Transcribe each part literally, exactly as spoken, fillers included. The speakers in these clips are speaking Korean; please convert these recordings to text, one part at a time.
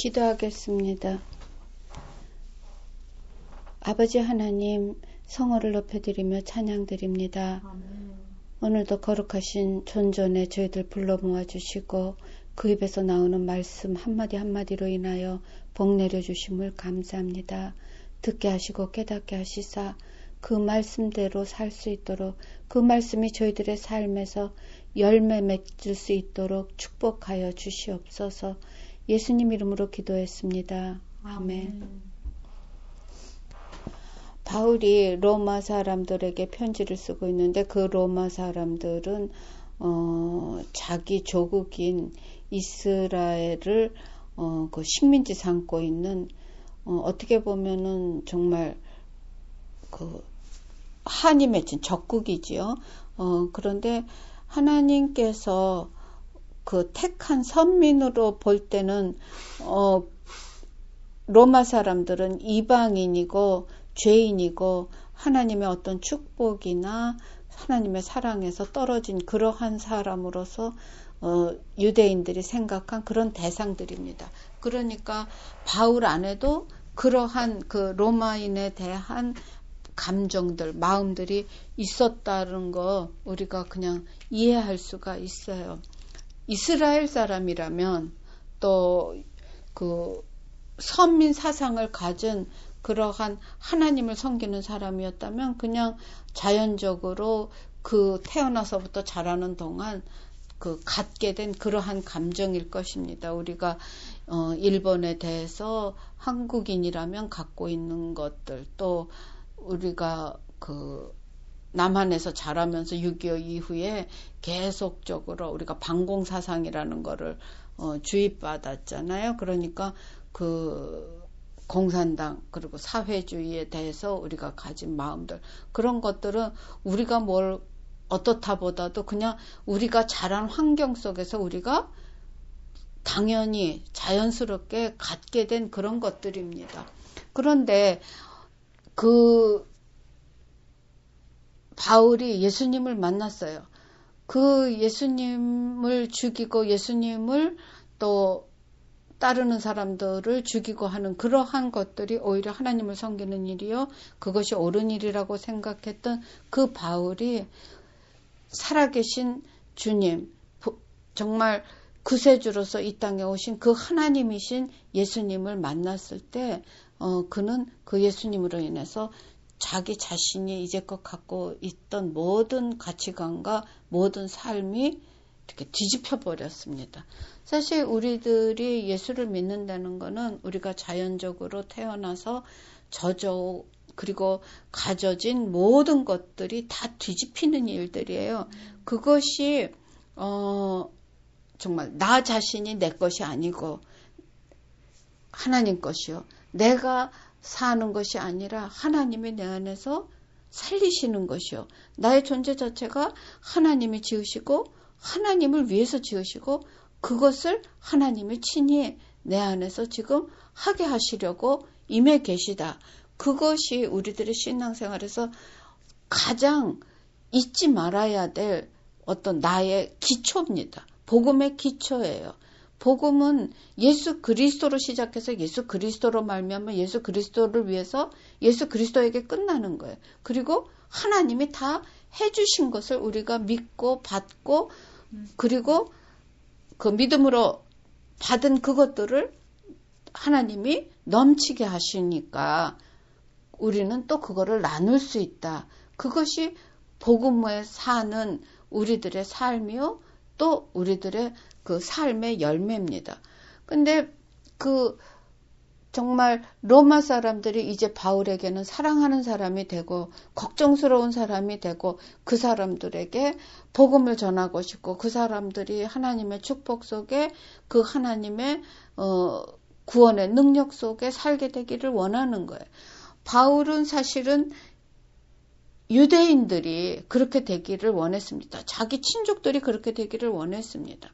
기도하겠습니다. 아버지 하나님, 성호를 높여드리며 찬양드립니다. 아멘. 오늘도 거룩하신 존전에 저희들 불러 모아주시고 그 입에서 나오는 말씀 한마디 한마디로 인하여 복 내려주심을 감사합니다. 듣게 하시고 깨닫게 하시사 그 말씀대로 살 수 있도록, 그 말씀이 저희들의 삶에서 열매 맺을 수 있도록 축복하여 주시옵소서. 예수님 이름으로 기도했습니다. 아멘. 아멘. 바울이 로마 사람들에게 편지를 쓰고 있는데 그 로마 사람들은 어, 자기 조국인 이스라엘을 어, 그 식민지 삼고 있는 어, 어떻게 보면은 정말 그 한이 맺힌 적국이지요. 어, 그런데 하나님께서 그 택한 선민으로 볼 때는 어, 로마 사람들은 이방인이고 죄인이고 하나님의 어떤 축복이나 하나님의 사랑에서 떨어진 그러한 사람으로서 어, 유대인들이 생각한 그런 대상들입니다. 그러니까 바울 안에도 그러한 그 로마인에 대한 감정들, 마음들이 있었다는 거 우리가 그냥 이해할 수가 있어요. 이스라엘 사람이라면 또 그 선민 사상을 가진 그러한 하나님을 섬기는 사람이었다면 그냥 자연적으로 그 태어나서부터 자라는 동안 그 갖게 된 그러한 감정일 것입니다. 우리가 어 일본에 대해서 한국인이라면 갖고 있는 것들, 또 우리가 그 남한에서 자라면서 육이오 이후에 계속적으로 우리가 반공사상이라는 거를 어 주입받았잖아요. 그러니까 그 공산당 그리고 사회주의에 대해서 우리가 가진 마음들, 그런 것들은 우리가 뭘 어떻다 보다도 그냥 우리가 자란 환경 속에서 우리가 당연히 자연스럽게 갖게 된 그런 것들입니다. 그런데 그 바울이 예수님을 만났어요. 그 예수님을 죽이고 예수님을 또 따르는 사람들을 죽이고 하는 그러한 것들이 오히려 하나님을 섬기는 일이요, 그것이 옳은 일이라고 생각했던 그 바울이 살아계신 주님, 정말 구세주로서 이 땅에 오신 그 하나님이신 예수님을 만났을 때 어, 그는 그 예수님으로 인해서 자기 자신이 이제껏 갖고 있던 모든 가치관과 모든 삶이 이렇게 뒤집혀 버렸습니다. 사실 우리들이 예수를 믿는다는 것은 우리가 자연적으로 태어나서 젖어 그리고 가져진 모든 것들이 다 뒤집히는 일들이에요. 그것이 어, 정말 나 자신이 내 것이 아니고 하나님 것이요, 내가 사는 것이 아니라 하나님이 내 안에서 살리시는 것이요, 나의 존재 자체가 하나님이 지으시고 하나님을 위해서 지으시고 그것을 하나님이 친히 내 안에서 지금 하게 하시려고 임해 계시다. 그것이 우리들의 신앙생활에서 가장 잊지 말아야 될 어떤 나의 기초입니다. 복음의 기초예요. 복음은 예수 그리스도로 시작해서 예수 그리스도로 말미암아 예수 그리스도를 위해서 예수 그리스도에게 끝나는 거예요. 그리고 하나님이 다 해주신 것을 우리가 믿고 받고 그리고 그 믿음으로 받은 그것들을 하나님이 넘치게 하시니까 우리는 또 그거를 나눌 수 있다. 그것이 복음에 사는 우리들의 삶이요, 또 우리들의 그 삶의 열매입니다. 근데 그 정말 로마 사람들이 이제 바울에게는 사랑하는 사람이 되고 걱정스러운 사람이 되고 그 사람들에게 복음을 전하고 싶고 그 사람들이 하나님의 축복 속에 그 하나님의 어, 구원의 능력 속에 살게 되기를 원하는 거예요. 바울은 사실은 유대인들이 그렇게 되기를 원했습니다. 자기 친족들이 그렇게 되기를 원했습니다.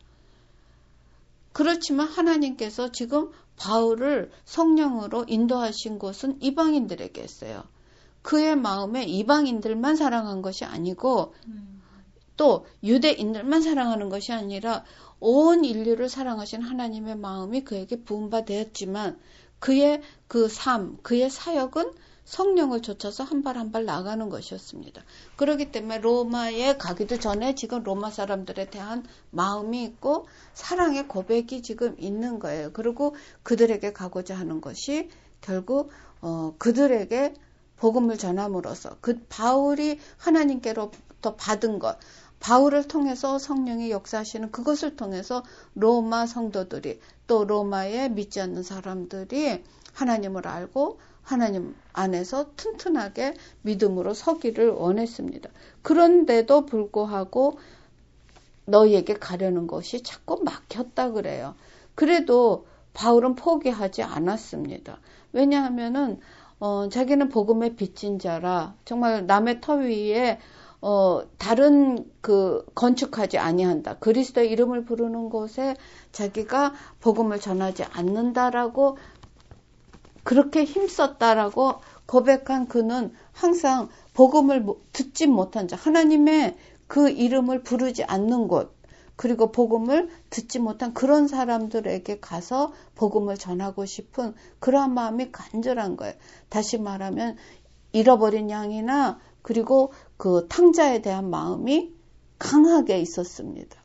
그렇지만 하나님께서 지금 바울을 성령으로 인도하신 곳은 이방인들에게 했어요. 그의 마음에 이방인들만 사랑한 것이 아니고 또 유대인들만 사랑하는 것이 아니라 온 인류를 사랑하신 하나님의 마음이 그에게 부음받았지만 그의 그 삶, 그의 사역은 성령을 좇아서 한 발 한 발 나가는 것이었습니다. 그렇기 때문에 로마에 가기도 전에 지금 로마 사람들에 대한 마음이 있고 사랑의 고백이 지금 있는 거예요. 그리고 그들에게 가고자 하는 것이 결국 어, 그들에게 복음을 전함으로써 그 바울이 하나님께로부터 받은 것, 바울을 통해서 성령이 역사하시는 그것을 통해서 로마 성도들이 또 로마에 믿지 않는 사람들이 하나님을 알고 하나님 안에서 튼튼하게 믿음으로 서기를 원했습니다. 그런데도 불구하고 너희에게 가려는 것이 자꾸 막혔다 그래요. 그래도 바울은 포기하지 않았습니다. 왜냐하면은 어, 자기는 복음의 빚진 자라 정말 남의 터 위에 어, 다른 그 건축하지 아니한다. 그리스도의 이름을 부르는 곳에 자기가 복음을 전하지 않는다라고 그렇게 힘썼다라고 고백한 그는 항상 복음을 듣지 못한 자, 하나님의 그 이름을 부르지 않는 곳, 그리고 복음을 듣지 못한 그런 사람들에게 가서 복음을 전하고 싶은 그러한 마음이 간절한 거예요. 다시 말하면 잃어버린 양이나 그리고 그 탕자에 대한 마음이 강하게 있었습니다.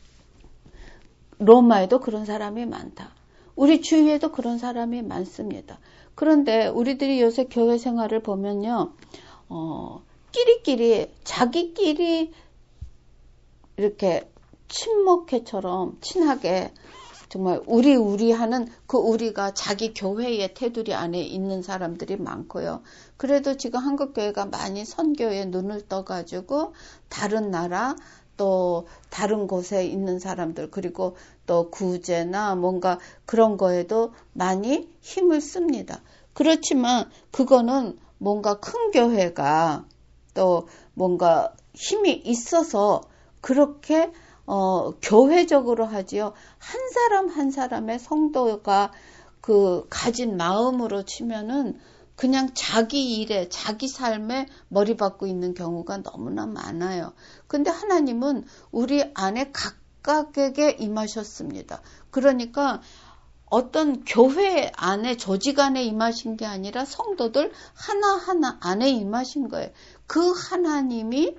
로마에도 그런 사람이 많다. 우리 주위에도 그런 사람이 많습니다. 그런데 우리들이 요새 교회 생활을 보면요, 어, 끼리끼리, 자기끼리 이렇게 친목회처럼 친하게 정말 우리 우리 하는 그 우리가 자기 교회의 테두리 안에 있는 사람들이 많고요. 그래도 지금 한국교회가 많이 선교에 눈을 떠가지고 다른 나라 또 다른 곳에 있는 사람들 그리고 또 구제나 뭔가 그런 거에도 많이 힘을 씁니다. 그렇지만 그거는 뭔가 큰 교회가 또 뭔가 힘이 있어서 그렇게 어, 교회적으로 하지요. 한 사람 한 사람의 성도가 그 가진 마음으로 치면은 그냥 자기 일에 자기 삶에 머리 박고 있는 경우가 너무나 많아요. 근데 하나님은 우리 안에 각각에게 임하셨습니다. 그러니까 어떤 교회 안에 조직 안에 임하신 게 아니라 성도들 하나하나 안에 임하신 거예요. 그 하나님이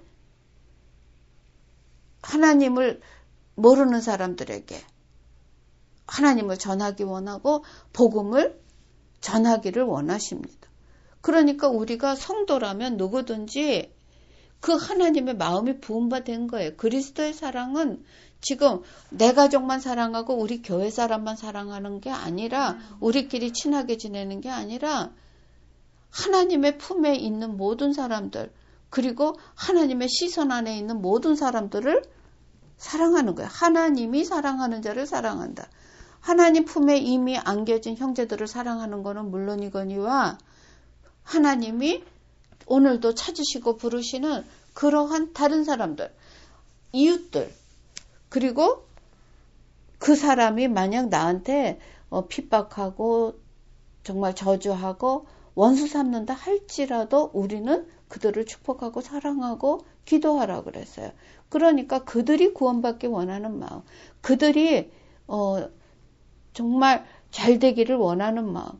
하나님을 모르는 사람들에게 하나님을 전하기 원하고 복음을 전하기를 원하십니다. 그러니까 우리가 성도라면 누구든지 그 하나님의 마음이 부음받은 거예요. 그리스도의 사랑은 지금 내 가족만 사랑하고 우리 교회 사람만 사랑하는 게 아니라 우리끼리 친하게 지내는 게 아니라 하나님의 품에 있는 모든 사람들 그리고 하나님의 시선 안에 있는 모든 사람들을 사랑하는 거예요. 하나님이 사랑하는 자를 사랑한다. 하나님 품에 이미 안겨진 형제들을 사랑하는 것은 물론이거니와 하나님이 오늘도 찾으시고 부르시는 그러한 다른 사람들, 이웃들, 그리고 그 사람이 만약 나한테 핍박하고 정말 저주하고 원수 삼는다 할지라도 우리는 그들을 축복하고 사랑하고 기도하라 그랬어요. 그러니까 그들이 구원받기 원하는 마음, 그들이 어, 정말 잘 되기를 원하는 마음,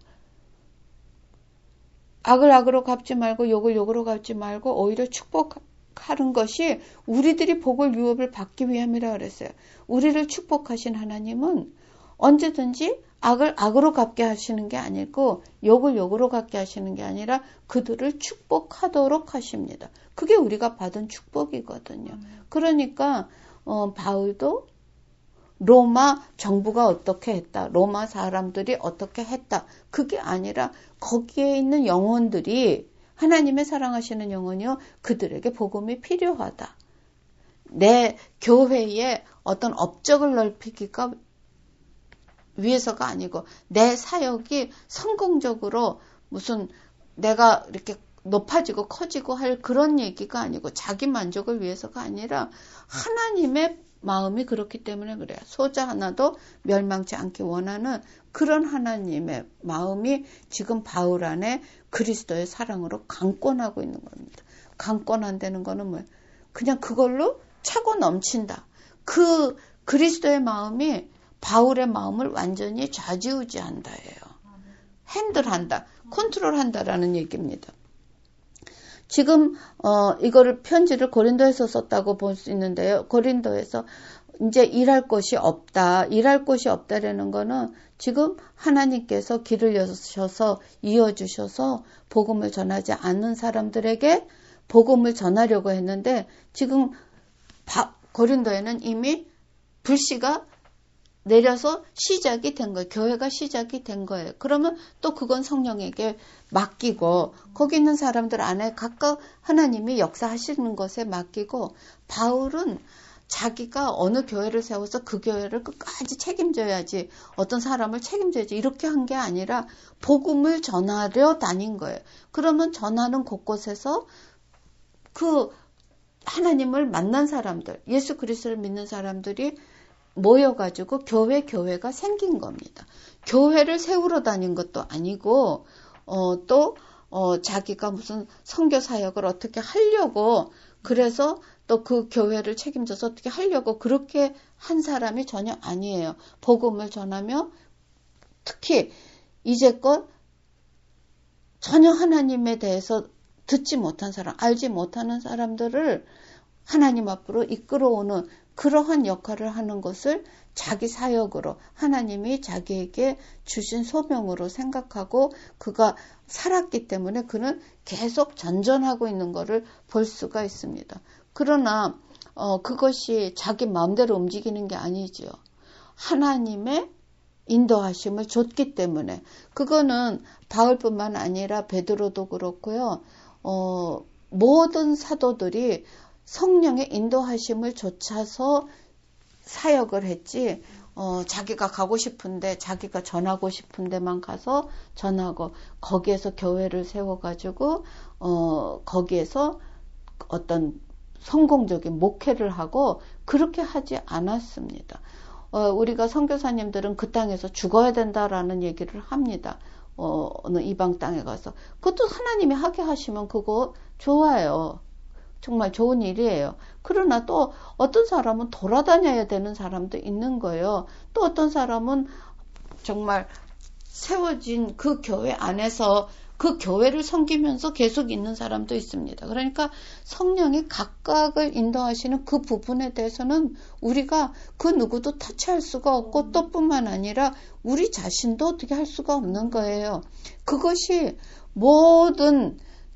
악을 악으로 갚지 말고 욕을 욕으로 갚지 말고 오히려 축복하는 것이 우리들이 복을 유업을 받기 위함이라 그랬어요. 우리를 축복하신 하나님은 언제든지 악을 악으로 갚게 하시는 게 아니고 욕을 욕으로 갚게 하시는 게 아니라 그들을 축복하도록 하십니다. 그게 우리가 받은 축복이거든요. 그러니까 어, 바울도 로마 정부가 어떻게 했다, 로마 사람들이 어떻게 했다, 그게 아니라 거기에 있는 영혼들이 하나님의 사랑하시는 영혼이요, 그들에게 복음이 필요하다. 내 교회에 어떤 업적을 넓히기가 위해서가 아니고 내 사역이 성공적으로 무슨 내가 이렇게 높아지고 커지고 할 그런 얘기가 아니고 자기 만족을 위해서가 아니라 하나님의 마음이 그렇기 때문에 그래요. 소자 하나도 멸망치 않기 원하는 그런 하나님의 마음이 지금 바울 안에 그리스도의 사랑으로 강권하고 있는 겁니다. 강권한다는 거는 뭐예요? 그냥 그걸로 차고 넘친다. 그 그리스도의 마음이 바울의 마음을 완전히 좌지우지한다예요. 핸들한다, 컨트롤한다라는 얘기입니다. 지금 어 이거를 편지를 고린도에서 썼다고 볼 수 있는데요. 고린도에서 이제 일할 곳이 없다. 일할 곳이 없다라는 거는 지금 하나님께서 길을 여셔서 이어주셔서 복음을 전하지 않는 사람들에게 복음을 전하려고 했는데 지금 바, 고린도에는 이미 불씨가 내려서 시작이 된 거예요. 교회가 시작이 된 거예요. 그러면 또 그건 성령에게 맡기고 거기 있는 사람들 안에 각각 하나님이 역사하시는 것에 맡기고 바울은 자기가 어느 교회를 세워서 그 교회를 끝까지 책임져야지 어떤 사람을 책임져야지 이렇게 한 게 아니라 복음을 전하려 다닌 거예요. 그러면 전하는 곳곳에서 그 하나님을 만난 사람들, 예수 그리스도를 믿는 사람들이 모여가지고 교회 교회가 생긴 겁니다. 교회를 세우러 다닌 것도 아니고 어, 또 어, 자기가 무슨 선교 사역을 어떻게 하려고 그래서 또 그 교회를 책임져서 어떻게 하려고 그렇게 한 사람이 전혀 아니에요. 복음을 전하며 특히 이제껏 전혀 하나님에 대해서 듣지 못한 사람, 알지 못하는 사람들을 하나님 앞으로 이끌어오는 그러한 역할을 하는 것을 자기 사역으로 하나님이 자기에게 주신 소명으로 생각하고 그가 살았기 때문에 그는 계속 전전하고 있는 것을 볼 수가 있습니다. 그러나 어, 그것이 자기 마음대로 움직이는 게 아니죠. 하나님의 인도하심을 줬기 때문에 그거는 바울뿐만 아니라 베드로도 그렇고요. 어, 모든 사도들이 성령의 인도하심을 좇아서 사역을 했지 어, 자기가 가고 싶은데 자기가 전하고 싶은 데만 가서 전하고 거기에서 교회를 세워가지고 어, 거기에서 어떤 성공적인 목회를 하고 그렇게 하지 않았습니다. 어, 우리가 선교사님들은 그 땅에서 죽어야 된다라는 얘기를 합니다. 어, 어느 이방 땅에 가서 그것도 하나님이 하게 하시면 그거 좋아요. 정말 좋은 일이에요. 그러나 또 어떤 사람은 돌아다녀야 되는 사람도 있는 거예요. 또 어떤 사람은 정말 세워진 그 교회 안에서 그 교회를 섬기면서 계속 있는 사람도 있습니다. 그러니까 성령이 각각을 인도하시는 그 부분에 대해서는 우리가 그 누구도 터치할 수가 없고 또 뿐만 아니라 우리 자신도 어떻게 할 수가 없는 거예요. 그것이 모든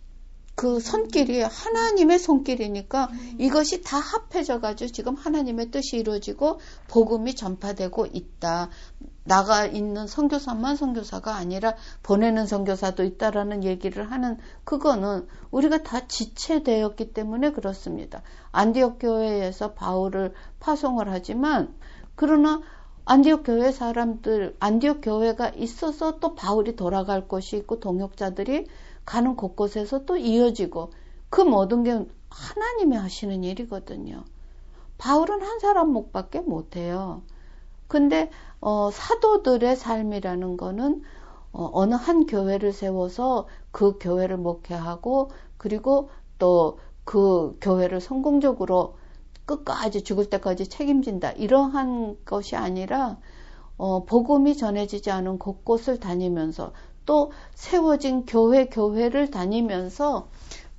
그 손길이 하나님의 손길이니까 이것이 다 합해져 가지고 지금 하나님의 뜻이 이루어지고 복음이 전파되고 있다. 나가 있는 선교사만 선교사가 아니라 보내는 선교사도 있다라는 얘기를 하는 그거는 우리가 다 지체되었기 때문에 그렇습니다. 안디옥 교회에서 바울을 파송을 하지만 그러나 안디옥 교회 사람들, 안디옥 교회가 있어서 또 바울이 돌아갈 곳이 있고 동역자들이 가는 곳곳에서 또 이어지고 그 모든 게 하나님이 하시는 일이거든요. 바울은 한 사람 목밖에 못해요. 근데 어, 사도들의 삶이라는 거는 어, 어느 한 교회를 세워서 그 교회를 목회하고 그리고 또 그 교회를 성공적으로 끝까지 죽을 때까지 책임진다. 이러한 것이 아니라 어, 복음이 전해지지 않은 곳곳을 다니면서 또 세워진 교회 교회를 다니면서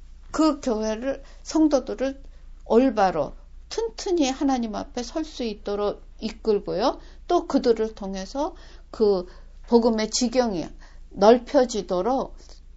그 교회를 성도들을 올바로 튼튼히 하나님 앞에 설 수 있도록 이끌고요. 또 그들을 통해서 그 복음의 지경이 넓혀지도록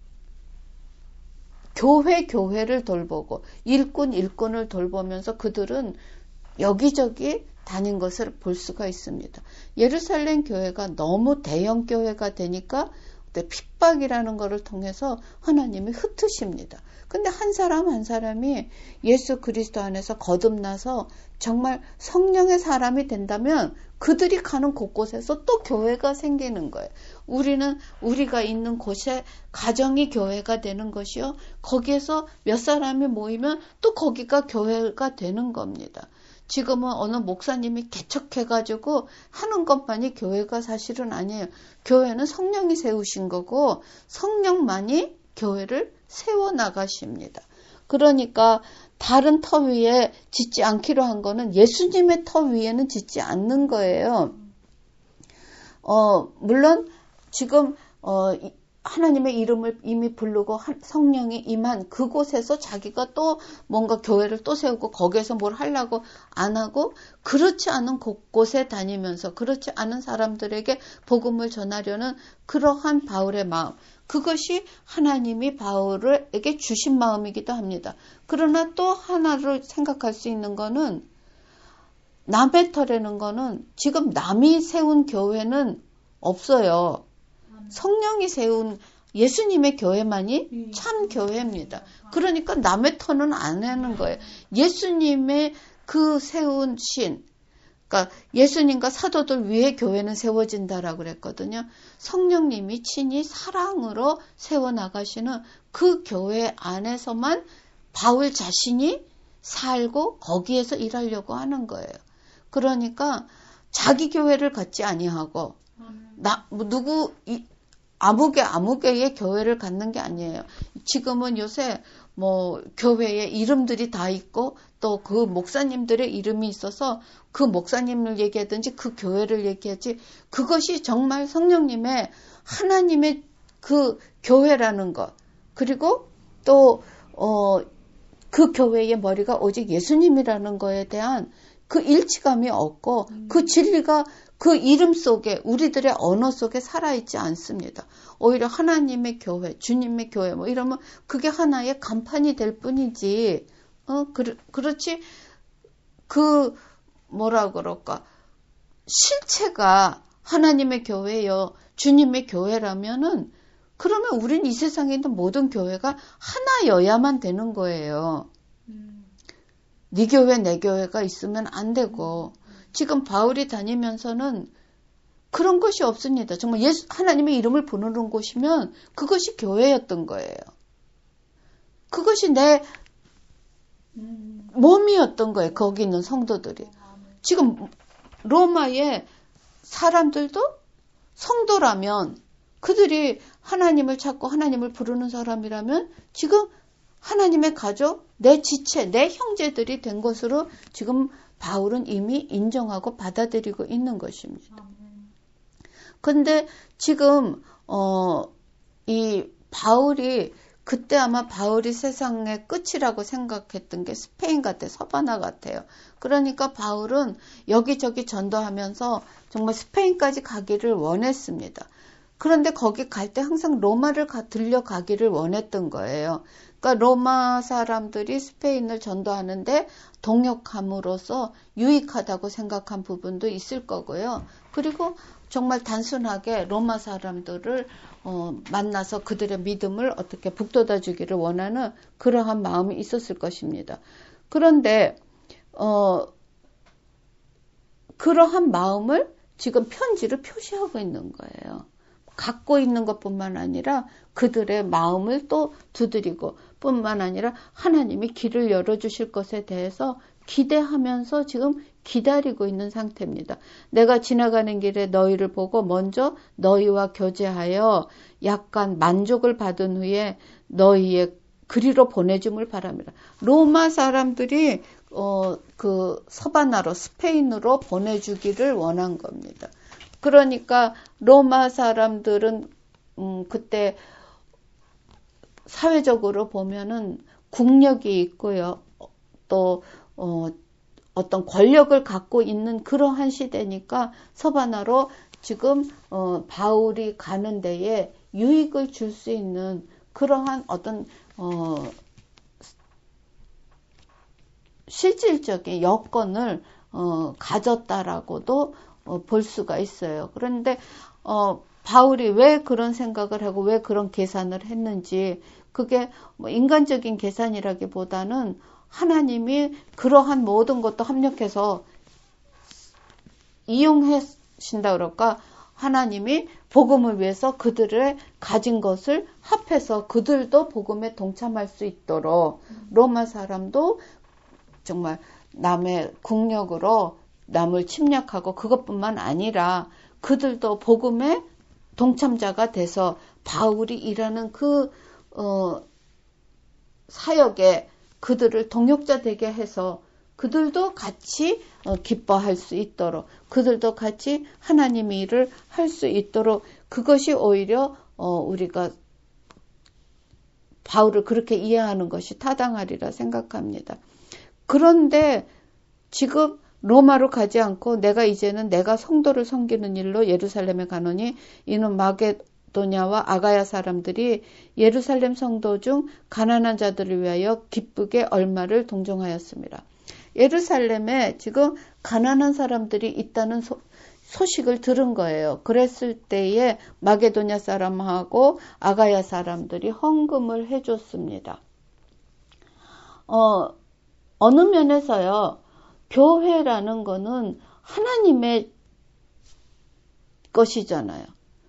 교회 교회를 돌보고 일꾼 일꾼을 돌보면서 그들은 여기저기 다닌 것을 볼 수가 있습니다. 예루살렘 교회가 너무 대형 교회가 되니까 핍박이라는 것을 통해서 하나님이 흩으십니다. 근데 한 사람 한 사람이 예수 그리스도 안에서 거듭나서 정말 성령의 사람이 된다면 그들이 가는 곳곳에서 또 교회가 생기는 거예요. 우리는 우리가 있는 곳에 가정이 교회가 되는 것이요. 거기에서 몇 사람이 모이면 또 거기가 교회가 되는 겁니다. 지금은 어느 목사님이 개척해가지고 하는 것만이 교회가 사실은 아니에요. 교회는 성령이 세우신 거고 성령만이 교회를 세워나가십니다. 그러니까 다른 터 위에 짓지 않기로 한 거는 예수님의 터 위에는 짓지 않는 거예요. 어, 물론 지금 어, 하나님의 이름을 이미 부르고 성령이 임한 그곳에서 자기가 또 뭔가 교회를 또 세우고 거기에서 뭘 하려고 안 하고 그렇지 않은 곳곳에 다니면서 그렇지 않은 사람들에게 복음을 전하려는 그러한 바울의 마음, 그것이 하나님이 바울에게 주신 마음이기도 합니다. 그러나 또 하나를 생각할 수 있는 거는 남의 터라는 거는 지금 남이 세운 교회는 없어요. 성령이 세운 예수님의 교회만이 참 교회입니다. 그러니까 남의 터는 안 하는 거예요. 예수님의 그 세운 신, 그러니까 예수님과 사도들 위에 교회는 세워진다라고 그랬거든요. 성령님이 친히 사랑으로 세워나가시는 그 교회 안에서만 바울 자신이 살고 거기에서 일하려고 하는 거예요. 그러니까 자기 교회를 갖지 아니하고 나 누구 이, 아무개 아무개의 교회를 갖는 게 아니에요. 지금은 요새 뭐 교회에 이름들이 다 있고 또 그 목사님들의 이름이 있어서 그 목사님을 얘기하든지 그 교회를 얘기하지, 그것이 정말 성령님의 하나님의 그 교회라는 것, 그리고 또 어, 그 교회의 머리가 오직 예수님이라는 거에 대한 그 일치감이 없고 음. 그 진리가 그 이름 속에 우리들의 언어 속에 살아있지 않습니다. 오히려 하나님의 교회, 주님의 교회 뭐 이러면 그게 하나의 간판이 될 뿐이지, 어 그, 그렇지 그 뭐라 그럴까, 실체가 하나님의 교회요 주님의 교회라면은 그러면 우린 이 세상에 있는 모든 교회가 하나여야만 되는 거예요. 음. 네 교회 내 교회가 있으면 안 되고 음. 지금 바울이 다니면서는 그런 것이 없습니다. 정말 예수 하나님의 이름을 부르는 곳이면 그것이 교회였던 거예요. 그것이 내 몸이었던 거예요. 거기 있는 성도들이. 지금 로마의 사람들도 성도라면, 그들이 하나님을 찾고 하나님을 부르는 사람이라면 지금 하나님의 가족, 내 지체, 내 형제들이 된 것으로 지금 바울은 이미 인정하고 받아들이고 있는 것입니다. 근데 지금 어, 이 바울이 그때 아마 바울이 세상의 끝이라고 생각했던 게 스페인 같아, 서바나 같아요. 그러니까 바울은 여기저기 전도하면서 정말 스페인까지 가기를 원했습니다. 그런데 거기 갈 때 항상 로마를 가, 들려가기를 원했던 거예요. 그러니까 로마 사람들이 스페인을 전도하는데 동역함으로써 유익하다고 생각한 부분도 있을 거고요. 그리고 정말 단순하게 로마 사람들을 어, 만나서 그들의 믿음을 어떻게 북돋아 주기를 원하는 그러한 마음이 있었을 것입니다. 그런데 어, 그러한 마음을 지금 편지로 표시하고 있는 거예요. 갖고 있는 것뿐만 아니라 그들의 마음을 또 두드리고 뿐만 아니라 하나님이 길을 열어주실 것에 대해서 기대하면서 지금 기다리고 있는 상태입니다. 내가 지나가는 길에 너희를 보고 먼저 너희와 교제하여 약간 만족을 받은 후에 너희의 그리로 보내줌을 바랍니다. 로마 사람들이 어, 그 서바나로 스페인으로 보내주기를 원한 겁니다. 그러니까 로마 사람들은 음, 그때 사회적으로 보면은 국력이 있고요. 또 어, 어떤 권력을 갖고 있는 그러한 시대니까 서바나로 지금 어, 바울이 가는 데에 유익을 줄 수 있는 그러한 어떤 어, 실질적인 여건을 어, 가졌다라고도 어, 볼 수가 있어요. 그런데 어, 바울이 왜 그런 생각을 하고 왜 그런 계산을 했는지, 그게 뭐 인간적인 계산이라기보다는 하나님이 그러한 모든 것도 합력해서 이용하신다 그럴까, 하나님이 복음을 위해서 그들의 가진 것을 합해서 그들도 복음에 동참할 수 있도록 로마 사람도 정말 남의 국력으로 남을 침략하고 그것뿐만 아니라 그들도 복음의 동참자가 돼서 바울이 일하는 그 어, 사역에 그들을 동역자 되게 해서 그들도 같이 기뻐할 수 있도록, 그들도 같이 하나님의 일을 할 수 있도록, 그것이 오히려 우리가 바울을 그렇게 이해하는 것이 타당하리라 생각합니다. 그런데 지금 로마로 가지 않고 내가 이제는 내가 성도를 섬기는 일로 예루살렘에 가노니 이는 마게도냐와 아가야 사람들이 예루살렘 성도 중 가난한 자들을 위하여 기쁘게 얼마를 동정하였습니다. 예루살렘에 지금 가난한 사람들이 있다는 소, 소식을 들은 거예요. 그랬을 때에 마게도냐 사람하고 아가야 사람들이 헌금을 해줬습니다. 어, 어느 면에서요, 교회라는 거는 하나님의 것이잖아요.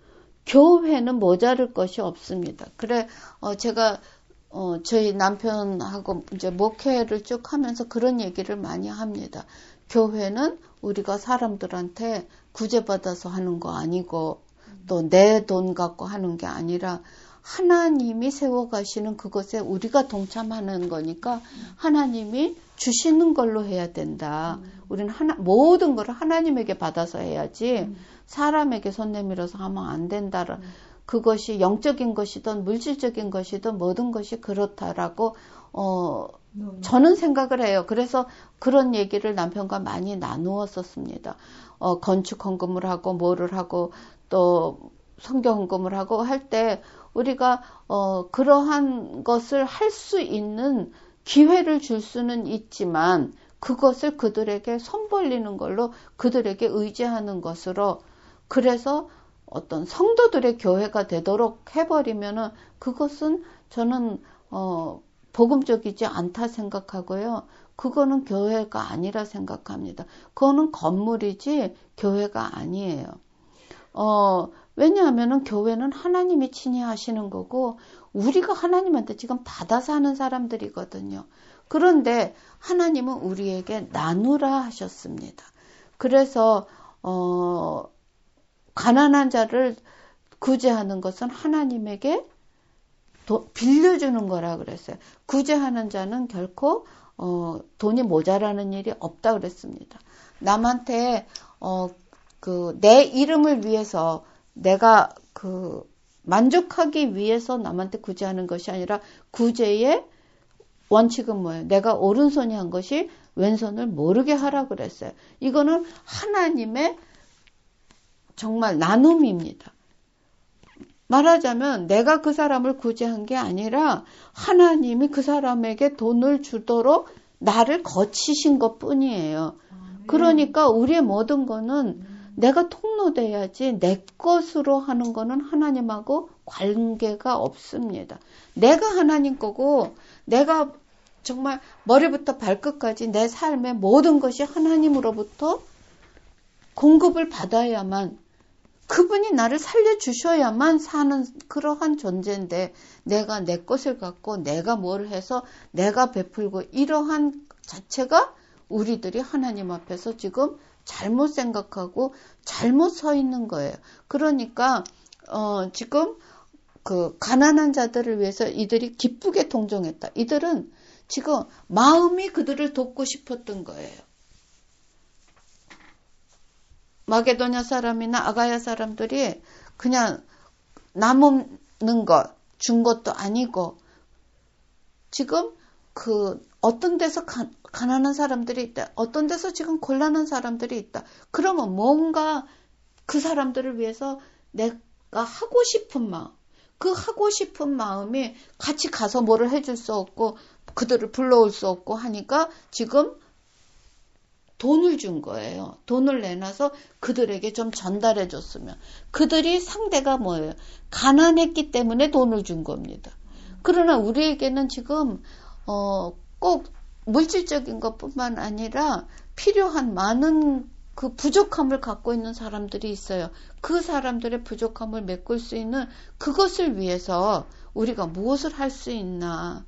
교회는 모자랄 것이 없습니다. 그래, 어, 제가 어, 저희 남편하고 이제 목회를 쭉 하면서 그런 얘기를 많이 합니다. 교회는 우리가 사람들한테 구제받아서 하는 거 아니고 또 내 돈 갖고 하는 게 아니라 하나님이 세워가시는 그것에 우리가 동참하는 거니까 하나님이 주시는 걸로 해야 된다. 우리는 하나, 모든 걸 하나님에게 받아서 해야지 사람에게 손 내밀어서 하면 안 된다. 그것이 영적인 것이든 물질적인 것이든 모든 것이 그렇다라고 어, 저는 생각을 해요. 그래서 그런 얘기를 남편과 많이 나누었었습니다. 어, 건축 헌금을 하고 뭐를 하고 또 성경 헌금을 하고 할 때 우리가 어, 그러한 것을 할 수 있는 기회를 줄 수는 있지만 그것을 그들에게 손 벌리는 걸로 그들에게 의지하는 것으로 그래서 어떤 성도들의 교회가 되도록 해버리면은 그것은 저는 어, 복음적이지 않다 생각하고요. 그거는 교회가 아니라 생각합니다. 그거는 건물이지 교회가 아니에요. 어, 왜냐하면은 교회는 하나님이 친히 하시는 거고 우리가 하나님한테 지금 받아서 하는 사람들이거든요. 그런데 하나님은 우리에게 나누라 하셨습니다. 그래서 어, 가난한 자를 구제하는 것은 하나님에게 도, 빌려주는 거라 그랬어요. 구제하는 자는 결코 어, 돈이 모자라는 일이 없다 그랬습니다. 남한테 어, 그 내 이름을 위해서 내가 그 만족하기 위해서 남한테 구제하는 것이 아니라 구제의 원칙은 뭐예요? 내가 오른손이 한 것이 왼손을 모르게 하라 그랬어요. 이거는 하나님의 정말 나눔입니다. 말하자면 내가 그 사람을 구제한 게 아니라 하나님이 그 사람에게 돈을 주도록 나를 거치신 것 뿐이에요. 그러니까 우리의 모든 거는 내가 통로돼야지 내 것으로 하는 거는 하나님하고 관계가 없습니다. 내가 하나님 거고 내가 정말 머리부터 발끝까지 내 삶의 모든 것이 하나님으로부터 공급을 받아야만 그분이 나를 살려주셔야만 사는 그러한 존재인데 내가 내 것을 갖고 내가 뭘 해서 내가 베풀고 이러한 자체가 우리들이 하나님 앞에서 지금 잘못 생각하고 잘못 서 있는 거예요. 그러니까 어, 지금 그 가난한 자들을 위해서 이들이 기쁘게 동정했다. 이들은 지금 마음이 그들을 돕고 싶었던 거예요. 마게도냐 사람이나 아가야 사람들이 그냥 남는 것, 준 것도 아니고 지금 그 어떤 데서 가, 가난한 사람들이 있다. 어떤 데서 지금 곤란한 사람들이 있다. 그러면 뭔가 그 사람들을 위해서 내가 하고 싶은 마음, 그 하고 싶은 마음이 같이 가서 뭐를 해줄 수 없고 그들을 불러올 수 없고 하니까 지금 돈을 준 거예요. 돈을 내놔서 그들에게 좀 전달해 줬으면. 그들이 상대가 뭐예요? 가난했기 때문에 돈을 준 겁니다. 그러나 우리에게는 지금 어, 꼭 물질적인 것뿐만 아니라 필요한 많은 그 부족함을 갖고 있는 사람들이 있어요. 그 사람들의 부족함을 메꿀 수 있는 그것을 위해서 우리가 무엇을 할 수 있나.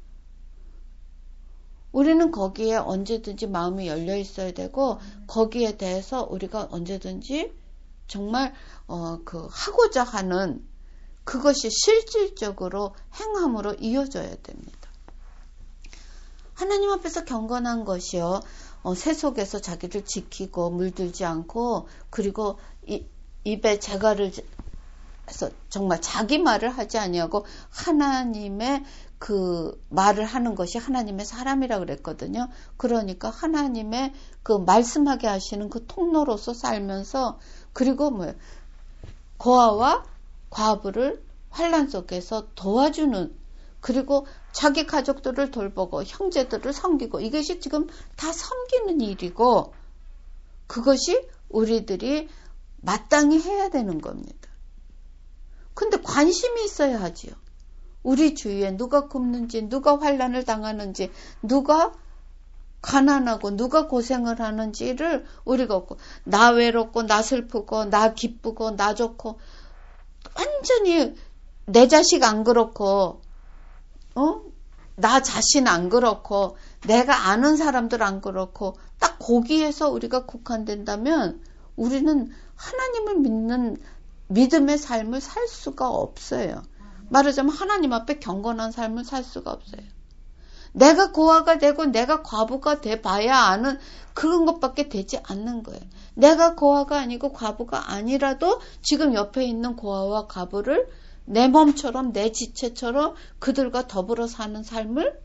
우리는 거기에 언제든지 마음이 열려 있어야 되고 거기에 대해서 우리가 언제든지 정말 어, 그 하고자 하는 그것이 실질적으로 행함으로 이어져야 됩니다. 하나님 앞에서 경건한 것이요. 어, 새 속에서 자기를 지키고 물들지 않고 그리고 이, 입에 재갈을 해서 정말 자기 말을 하지 아니하고 하나님의 그 말을 하는 것이 하나님의 사람이라 그랬거든요. 그러니까 하나님의 그 말씀하게 하시는 그 통로로서 살면서 그리고 뭐 고아와 과부를 환난 속에서 도와주는 그리고 자기 가족들을 돌보고 형제들을 섬기고 이것이 지금 다 섬기는 일이고 그것이 우리들이 마땅히 해야 되는 겁니다. 근데 관심이 있어야 하지요. 우리 주위에 누가 굶는지 누가 환난을 당하는지 누가 가난하고 누가 고생을 하는지를 우리가 없고 나 외롭고 나 슬프고 나 기쁘고 나 좋고 완전히 내 자식 안 그렇고 어? 나 자신 안 그렇고 내가 아는 사람들 안 그렇고 딱 거기에서 우리가 국한된다면 우리는 하나님을 믿는 믿음의 삶을 살 수가 없어요. 말하자면 하나님 앞에 경건한 삶을 살 수가 없어요. 내가 고아가 되고 내가 과부가 돼 봐야 아는 그런 것밖에 되지 않는 거예요. 내가 고아가 아니고 과부가 아니라도 지금 옆에 있는 고아와 과부를 내 몸처럼 내 지체처럼 그들과 더불어 사는 삶을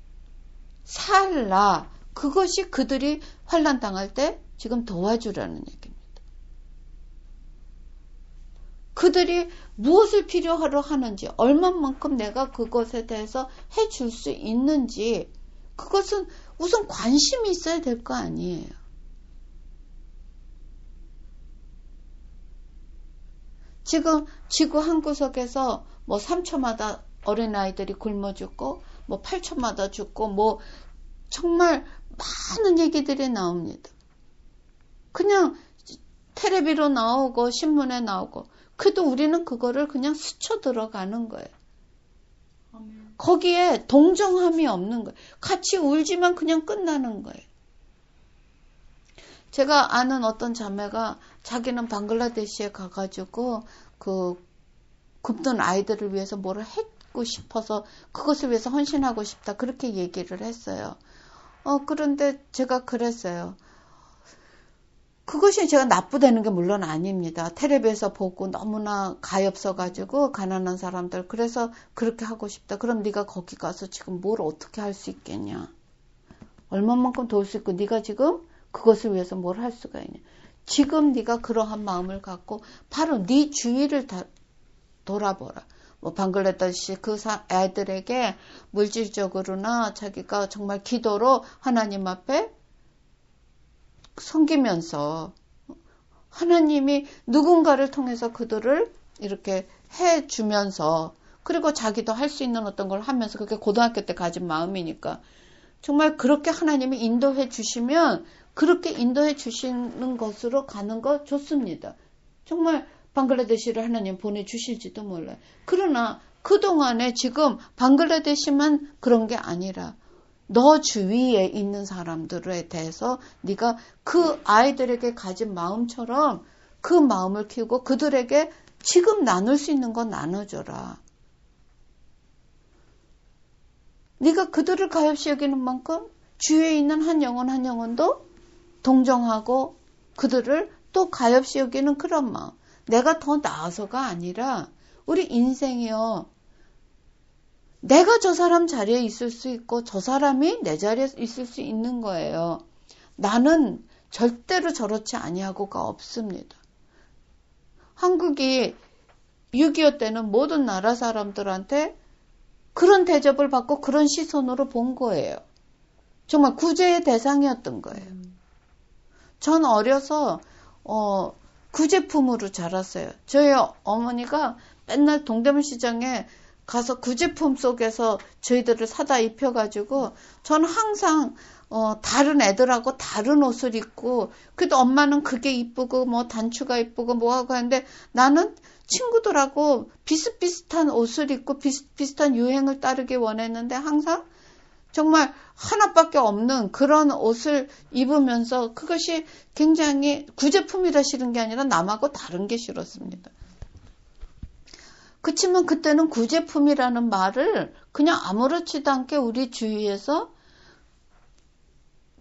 살라. 그것이 그들이 환난 당할 때 지금 도와주라는 얘기입니다. 그들이 무엇을 필요하러 하는지 얼마만큼 내가 그것에 대해서 해줄 수 있는지 그것은 우선 관심이 있어야 될 거 아니에요. 지금 지구 한 구석에서 뭐 삼 초마다 어린아이들이 굶어 죽고 뭐 팔 초마다 죽고 뭐 정말 많은 얘기들이 나옵니다. 그냥 텔레비로 나오고 신문에 나오고 그래도 우리는 그거를 그냥 스쳐 들어가는 거예요. 아멘. 거기에 동정함이 없는 거예요. 같이 울지만 그냥 끝나는 거예요. 제가 아는 어떤 자매가 자기는 방글라데시에 가가지고 그 굶는 아이들을 위해서 뭐를 하고 싶어서 그것을 위해서 헌신하고 싶다 그렇게 얘기를 했어요. 어 그런데 제가 그랬어요. 그것이 제가 나쁘다는 게 물론 아닙니다. 텔레비에서 보고 너무나 가엾어가지고 가난한 사람들 그래서 그렇게 하고 싶다. 그럼 네가 거기 가서 지금 뭘 어떻게 할 수 있겠냐. 얼마만큼 도울 수 있고 네가 지금 그것을 위해서 뭘 할 수가 있냐. 지금 네가 그러한 마음을 갖고 바로 네 주위를 다 돌아보라. 뭐 방글라데시 그 애들에게 물질적으로나 자기가 정말 기도로 하나님 앞에 섬기면서 하나님이 누군가를 통해서 그들을 이렇게 해주면서 그리고 자기도 할 수 있는 어떤 걸 하면서 그게 고등학교 때 가진 마음이니까 정말 그렇게 하나님이 인도해 주시면 그렇게 인도해 주시는 것으로 가는 거 좋습니다. 정말 방글라데시를 하나님 보내주실지도 몰라요. 그러나 그동안에 지금 방글라데시만 그런 게 아니라 너 주위에 있는 사람들에 대해서 네가 그 아이들에게 가진 마음처럼 그 마음을 키우고 그들에게 지금 나눌 수 있는 건 나눠줘라. 네가 그들을 가엾이 여기는 만큼 주위에 있는 한 영혼 한 영혼도 동정하고 그들을 또 가엾이 여기는 그런 마음. 내가 더 나아서가 아니라 우리 인생이요. 내가 저 사람 자리에 있을 수 있고 저 사람이 내 자리에 있을 수 있는 거예요. 나는 절대로 저렇지 아니하고가 없습니다. 한국이 육이오 때는 모든 나라 사람들한테 그런 대접을 받고 그런 시선으로 본 거예요. 정말 구제의 대상이었던 거예요. 전 어려서 어, 구제품으로 자랐어요. 저희 어머니가 맨날 동대문 시장에 가서 구제품 속에서 저희들을 사다 입혀가지고 저는 항상 어, 다른 애들하고 다른 옷을 입고 그래도 엄마는 그게 이쁘고 뭐 단추가 이쁘고 뭐하고 하는데 나는 친구들하고 비슷비슷한 옷을 입고 비슷비슷한 유행을 따르기 원했는데 항상 정말 하나밖에 없는 그런 옷을 입으면서 그것이 굉장히 구제품이라 싫은 게 아니라 남하고 다른 게 싫었습니다. 그치만 그때는 구제품이라는 말을 그냥 아무렇지도 않게 우리 주위에서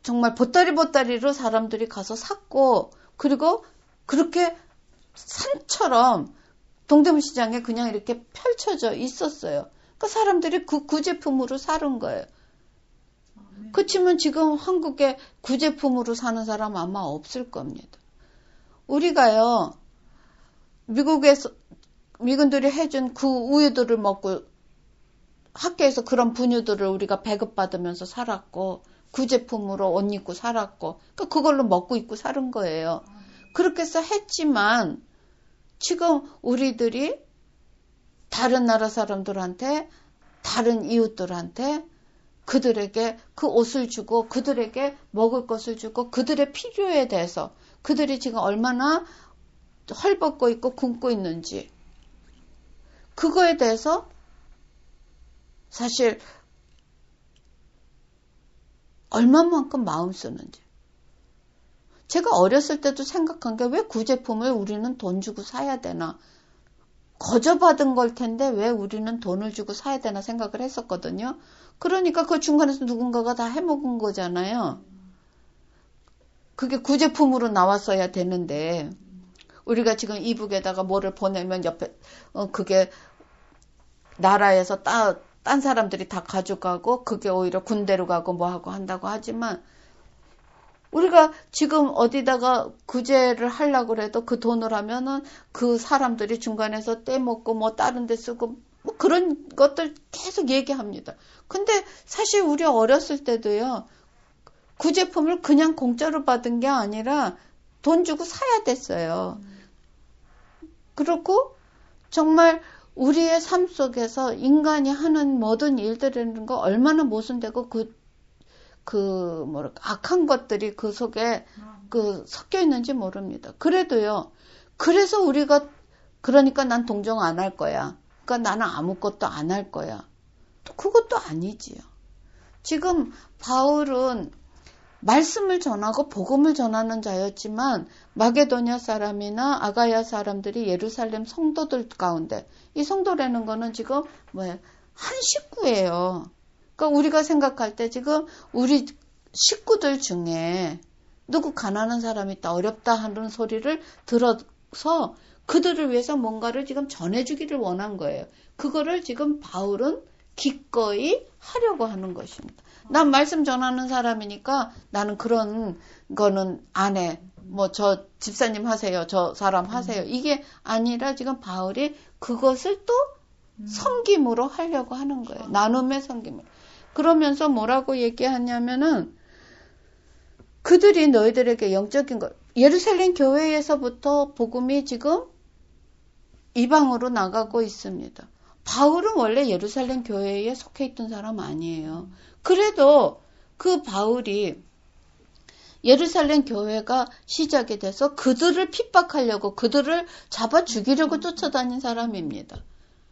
정말 보따리 보따리로 사람들이 가서 샀고, 그리고 그렇게 산처럼 동대문시장에 그냥 이렇게 펼쳐져 있었어요. 그러니까 사람들이 그 구제품으로 사는 거예요. 그렇지만 지금 한국에 구제품으로 사는 사람 아마 없을 겁니다. 우리가요, 미국에서, 미군들이 해준 그 우유들을 먹고 학교에서 그런 분유들을 우리가 배급받으면서 살았고, 구제품으로 옷 입고 살았고, 그러니까 그걸로 먹고 입고 사는 거예요. 그렇게 해서 했지만, 지금 우리들이 다른 나라 사람들한테, 다른 이웃들한테 그들에게 그 옷을 주고 그들에게 먹을 것을 주고 그들의 필요에 대해서 그들이 지금 얼마나 헐벗고 있고 굶고 있는지 그거에 대해서 사실 얼마만큼 마음 쓰는지. 제가 어렸을 때도 생각한 게 왜 구제품을 우리는 돈 주고 사야 되나. 거저받은 걸 텐데 왜 우리는 돈을 주고 사야 되나 생각을 했었거든요. 그러니까 그 중간에서 누군가가 다 해먹은 거잖아요. 그게 구제품으로 나왔어야 되는데 우리가 지금 이북에다가 뭐를 보내면 옆에 어 그게 나라에서 따, 딴 사람들이 다 가져가고 그게 오히려 군대로 가고 뭐하고 한다고 하지만 우리가 지금 어디다가 구제를 하려고 해도 그 돈을 하면은 그 사람들이 중간에서 떼먹고 뭐 다른 데 쓰고 뭐 그런 것들 계속 얘기합니다. 근데 사실 우리 어렸을 때도요. 구제품을 그냥 공짜로 받은 게 아니라 돈 주고 사야 됐어요. 그렇고 정말 우리의 삶 속에서 인간이 하는 모든 일들이라는 거 얼마나 모순되고 그 그, 뭐랄까, 악한 것들이 그 속에, 그, 섞여 있는지 모릅니다. 그래도요, 그래서 우리가, 그러니까 난 동정 안 할 거야. 그러니까 나는 아무것도 안 할 거야. 또 그것도 아니지요. 지금 바울은 말씀을 전하고 복음을 전하는 자였지만, 마게도냐 사람이나 아가야 사람들이 예루살렘 성도들 가운데, 이 성도라는 거는 지금, 뭐야, 한 식구예요. 그러니까 우리가 생각할 때 지금 우리 식구들 중에 누구 가난한 사람이 있다 어렵다 하는 소리를 들어서 그들을 위해서 뭔가를 지금 전해주기를 원한 거예요. 그거를 지금 바울은 기꺼이 하려고 하는 것입니다. 난 말씀 전하는 사람이니까 나는 그런 거는 안 해. 뭐 저 집사님 하세요. 저 사람 하세요. 이게 아니라 지금 바울이 그것을 또 섬김으로 하려고 하는 거예요. 나눔의 섬김으로. 그러면서 뭐라고 얘기하냐면은 그들이 너희들에게 영적인 것, 예루살렘 교회에서부터 복음이 지금 이방으로 나가고 있습니다. 바울은 원래 예루살렘 교회에 속해 있던 사람 아니에요. 그래도 그 바울이 예루살렘 교회가 시작이 돼서 그들을 핍박하려고 그들을 잡아 죽이려고 쫓아다닌 사람입니다.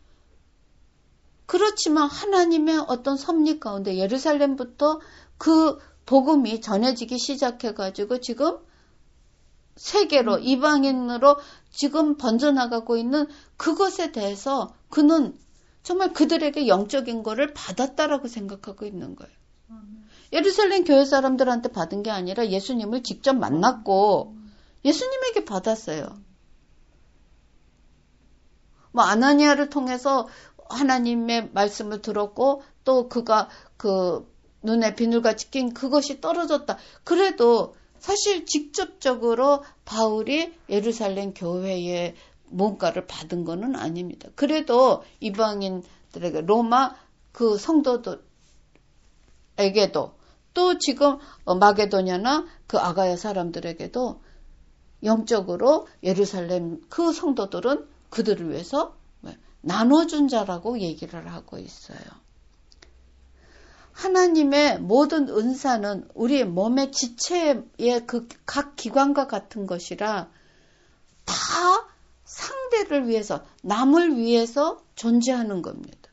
그렇지만 하나님의 어떤 섭리 가운데 예루살렘부터 그 복음이 전해지기 시작해가지고 지금 세계로 이방인으로 지금 번져나가고 있는 그것에 대해서 그는 정말 그들에게 영적인 거를 받았다라고 생각하고 있는 거예요. 예루살렘 교회 사람들한테 받은 게 아니라 예수님을 직접 만났고 예수님에게 받았어요. 뭐 아나니아를 통해서 하나님의 말씀을 들었고 또 그가 그 눈에 비늘같이 낀 그것이 떨어졌다. 그래도 사실 직접적으로 바울이 예루살렘 교회에 뭔가를 받은 거는 아닙니다. 그래도 이방인들에게 로마 그 성도들에게도 또 지금 마게도냐나 그 아가야 사람들에게도 영적으로 예루살렘 그 성도들은 그들을 위해서 나눠준 자라고 얘기를 하고 있어요. 하나님의 모든 은사는 우리 몸의 지체의 그 각 기관과 같은 것이라 다 상대를 위해서, 남을 위해서 존재하는 겁니다.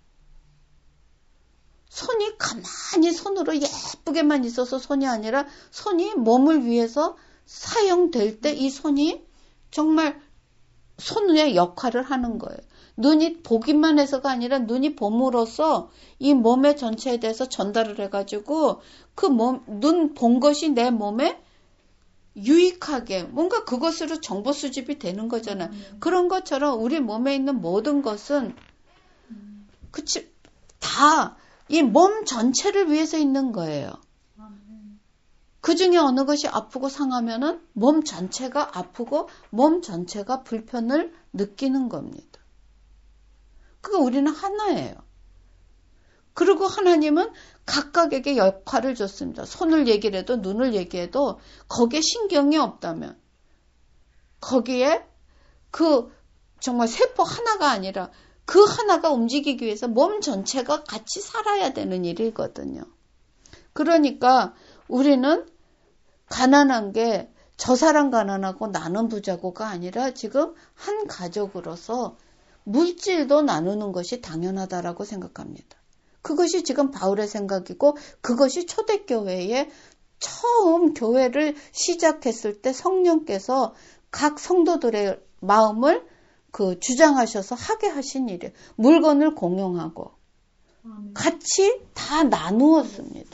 손이 가만히 손으로 예쁘게만 있어서 손이 아니라 손이 몸을 위해서 사용될 때 이 손이 정말 손의 역할을 하는 거예요. 눈이 보기만 해서가 아니라 눈이 봄으로써 이 몸의 전체에 대해서 전달을 해가지고 그 몸, 눈 본 것이 내 몸에 유익하게 뭔가 그것으로 정보 수집이 되는 거잖아요. 음. 그런 것처럼 우리 몸에 있는 모든 것은 음. 그치 다 이 몸 전체를 위해서 있는 거예요. 음. 그 중에 어느 것이 아프고 상하면은 몸 전체가 아프고 몸 전체가 불편을 느끼는 겁니다. 그거 우리는 하나예요. 그리고 하나님은 각각에게 역할을 줬습니다. 손을 얘기를 해도 눈을 얘기해도 거기에 신경이 없다면 거기에 그 정말 세포 하나가 아니라 그 하나가 움직이기 위해서 몸 전체가 같이 살아야 되는 일이거든요. 그러니까 우리는 가난한 게 저 사람 가난하고 나는 부자고가 아니라 지금 한 가족으로서 물질도 나누는 것이 당연하다라고 생각합니다. 그것이 지금 바울의 생각이고 그것이 초대교회에 처음 교회를 시작했을 때 성령께서 각 성도들의 마음을 그 주장하셔서 하게 하신 일이에요. 물건을 공용하고 같이 다 나누었습니다.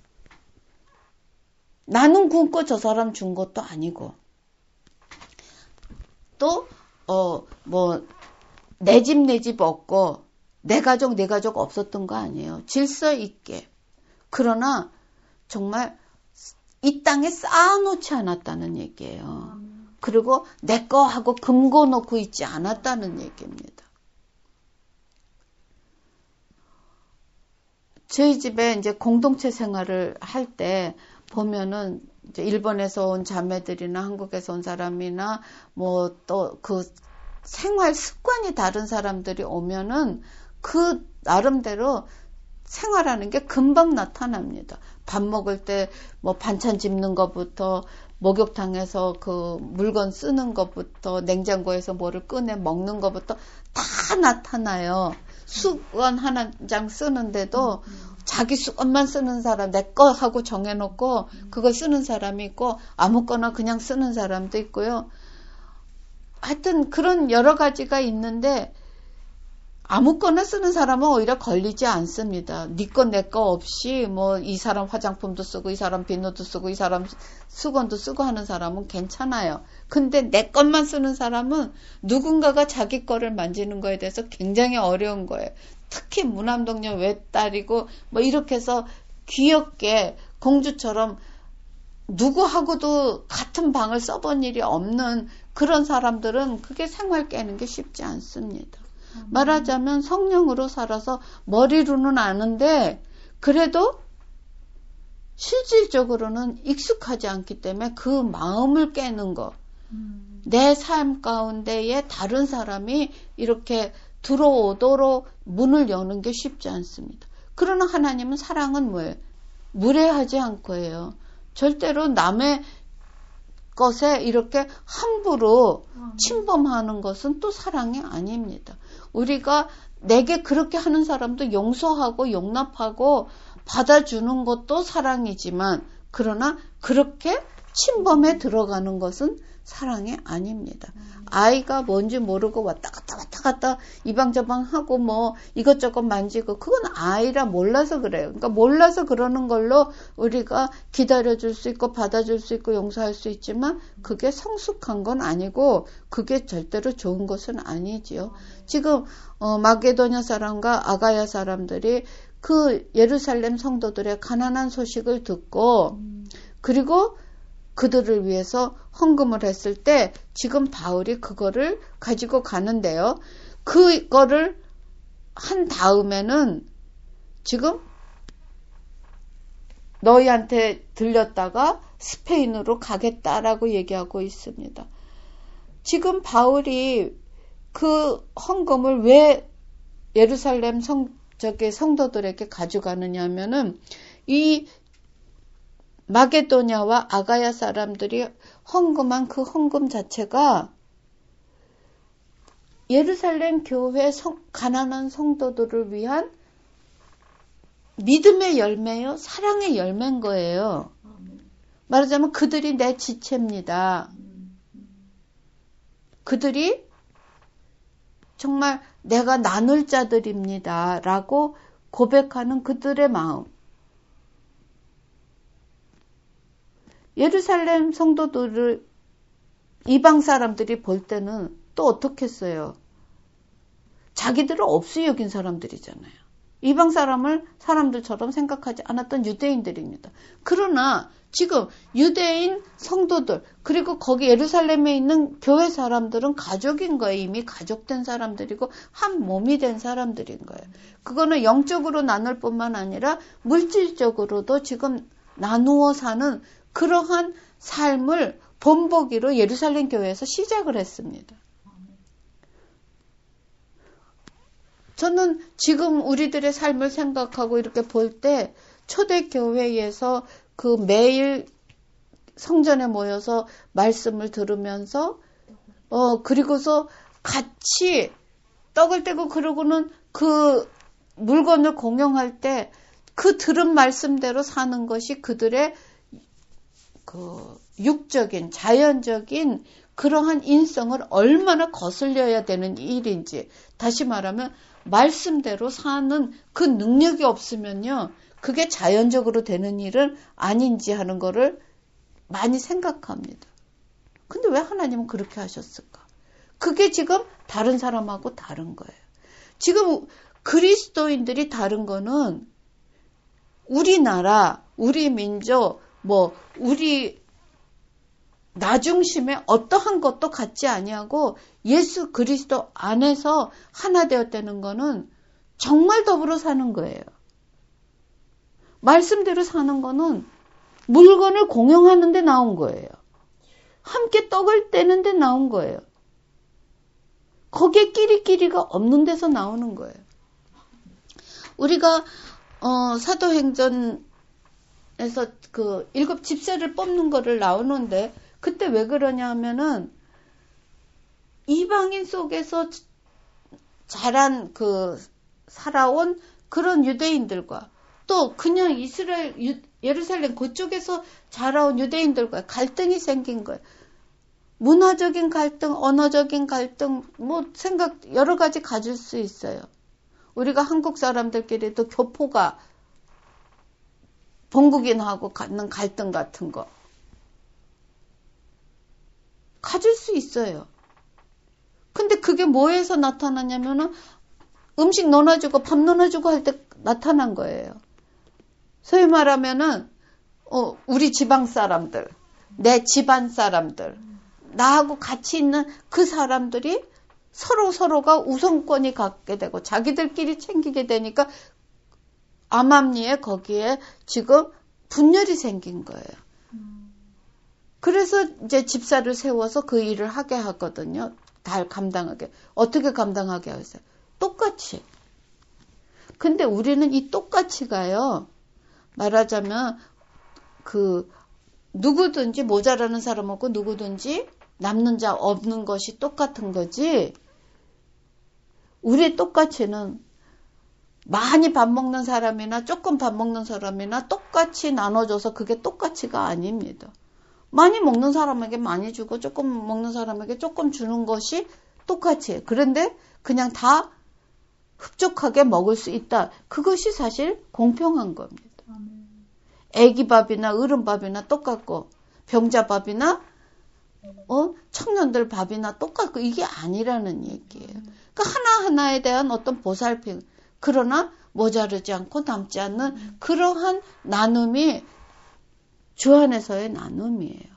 나는 굶고 저 사람 준 것도 아니고 또 어 뭐 내 집 내 집 없고 내 가족 내 가족 없었던 거 아니에요. 질서 있게. 그러나 정말 이 땅에 쌓아놓지 않았다는 얘기예요. 그리고 내 거 하고 금고 놓고 있지 않았다는 얘기입니다. 저희 집에 이제 공동체 생활을 할 때 보면은 이제 일본에서 온 자매들이나 한국에서 온 사람이나 뭐 또 그 생활 습관이 다른 사람들이 오면은 그 나름대로 생활하는 게 금방 나타납니다. 밥 먹을 때 뭐 반찬 집는 것부터 목욕탕에서 그 물건 쓰는 것부터 냉장고에서 뭐를 꺼내 먹는 것부터 다 나타나요. 수건 하나 장 쓰는데도 자기 수건만 쓰는 사람, 내 거 하고 정해놓고 그걸 쓰는 사람이 있고 아무거나 그냥 쓰는 사람도 있고요. 하여튼 그런 여러 가지가 있는데 아무거나 쓰는 사람은 오히려 걸리지 않습니다. 네 거 내 거 없이 뭐 이 사람 화장품도 쓰고 이 사람 비누도 쓰고 이 사람 수건도 쓰고 하는 사람은 괜찮아요. 근데 내 것만 쓰는 사람은 누군가가 자기 거를 만지는 거에 대해서 굉장히 어려운 거예요. 특히 무남동녀 외딸이고 뭐 이렇게 해서 귀엽게 공주처럼 누구하고도 같은 방을 써본 일이 없는 그런 사람들은 그게 생활 깨는 게 쉽지 않습니다. 음. 말하자면 성령으로 살아서 머리로는 아는데 그래도 실질적으로는 익숙하지 않기 때문에 그 마음을 깨는 거. 음. 내 삶 가운데에 다른 사람이 이렇게 들어오도록 문을 여는 게 쉽지 않습니다. 그러나 하나님은 사랑은 뭐예요? 무례하지 않고 해요. 절대로 남의 것에 이렇게 함부로 침범하는 것은 또 사랑이 아닙니다. 우리가 내게 그렇게 하는 사람도 용서하고 용납하고 받아주는 것도 사랑이지만 그러나 그렇게 침범에 들어가는 것은 사랑이 아닙니다. 아이가 뭔지 모르고 왔다 갔다 왔다 갔다 이방저방 하고 뭐 이것저것 만지고 그건 아이라 몰라서 그래요. 그러니까 몰라서 그러는 걸로 우리가 기다려줄 수 있고 받아줄 수 있고 용서할 수 있지만 그게 성숙한 건 아니고 그게 절대로 좋은 것은 아니지요. 지금 어, 마게도냐 사람과 아가야 사람들이 그 예루살렘 성도들의 가난한 소식을 듣고 그리고 그들을 위해서 헌금을 했을 때 지금 바울이 그거를 가지고 가는데요. 그거를 한 다음에는 지금 너희한테 들렸다가 스페인으로 가겠다라고 얘기하고 있습니다. 지금 바울이 그 헌금을 왜 예루살렘 성, 저기 성도들에게 가져가느냐 하면은 이 마게도냐와 아가야 사람들이 헌금한 그 헌금 자체가 예루살렘 교회 성, 가난한 성도들을 위한 믿음의 열매요, 사랑의 열매인 거예요. 말하자면 그들이 내 지체입니다. 그들이 정말 내가 나눌 자들입니다 라고 고백하는 그들의 마음. 예루살렘 성도들을 이방 사람들이 볼 때는 또 어떻겠어요? 자기들을 없이 여긴 사람들이잖아요. 이방 사람을 사람들처럼 생각하지 않았던 유대인들입니다. 그러나 지금 유대인 성도들 그리고 거기 예루살렘에 있는 교회 사람들은 가족인 거예요. 이미 가족된 사람들이고 한 몸이 된 사람들인 거예요. 그거는 영적으로 나눌 뿐만 아니라 물질적으로도 지금 나누어 사는 그러한 삶을 본보기로 예루살렘 교회에서 시작을 했습니다. 저는 지금 우리들의 삶을 생각하고 이렇게 볼 때 초대교회에서 그 매일 성전에 모여서 말씀을 들으면서 어 그리고서 같이 떡을 떼고 그러고는 그 물건을 공용할 때 그 들은 말씀대로 사는 것이 그들의 그 육적인 자연적인 그러한 인성을 얼마나 거슬려야 되는 일인지, 다시 말하면 말씀대로 사는 그 능력이 없으면요 그게 자연적으로 되는 일은 아닌지 하는 거를 많이 생각합니다. 근데 왜 하나님은 그렇게 하셨을까? 그게 지금 다른 사람하고 다른 거예요. 지금 그리스도인들이 다른 거는 우리나라, 우리 민족, 뭐 우리 나 중심의 어떠한 것도 같지 아니하고 예수 그리스도 안에서 하나 되었다는 거는 정말 더불어 사는 거예요. 말씀대로 사는 거는 물건을 공용하는 데 나온 거예요. 함께 떡을 떼는 데 나온 거예요. 거기에 끼리끼리가 없는 데서 나오는 거예요. 우리가 어, 사도행전에서 그 일곱 집사를 뽑는 거를 나오는데 그때 왜 그러냐 하면은 이방인 속에서 자란 그 살아온 그런 유대인들과 또 그냥 이스라엘 유, 예루살렘 그쪽에서 자라온 유대인들과 갈등이 생긴 거예요. 문화적인 갈등, 언어적인 갈등, 뭐 생각 여러 가지 가질 수 있어요. 우리가 한국 사람들끼리도 교포가 본국인하고 갖는 갈등 같은 거 가질 수 있어요. 근데 그게 뭐에서 나타나냐면은 음식 넣어주고 밥 넣어주고 할 때 나타난 거예요. 소위 말하면은 어, 우리 지방 사람들, 내 집안 사람들, 나하고 같이 있는 그 사람들이 서로 서로가 우선권이 갖게 되고 자기들끼리 챙기게 되니까 암암리에 거기에 지금 분열이 생긴 거예요. 그래서 이제 집사를 세워서 그 일을 하게 하거든요. 다 감당하게. 어떻게 감당하게 하세요? 똑같이. 근데 우리는 이 똑같이가요. 말하자면 그 누구든지 모자라는 사람하고 누구든지 남는 자 없는 것이 똑같은 거지. 우리의 똑같이는 많이 밥 먹는 사람이나 조금 밥 먹는 사람이나 똑같이 나눠줘서 그게 똑같이가 아닙니다. 많이 먹는 사람에게 많이 주고 조금 먹는 사람에게 조금 주는 것이 똑같이 해요. 그런데 그냥 다 흡족하게 먹을 수 있다. 그것이 사실 공평한 겁니다. 애기 밥이나 어른 밥이나 똑같고 병자 밥이나 어, 청년들 밥이나 똑같고 이게 아니라는 얘기예요. 그러니까 하나하나에 대한 어떤 보살핌, 그러나 모자르지 않고 남지 않는 그러한 나눔이 주 안에서의 나눔이에요.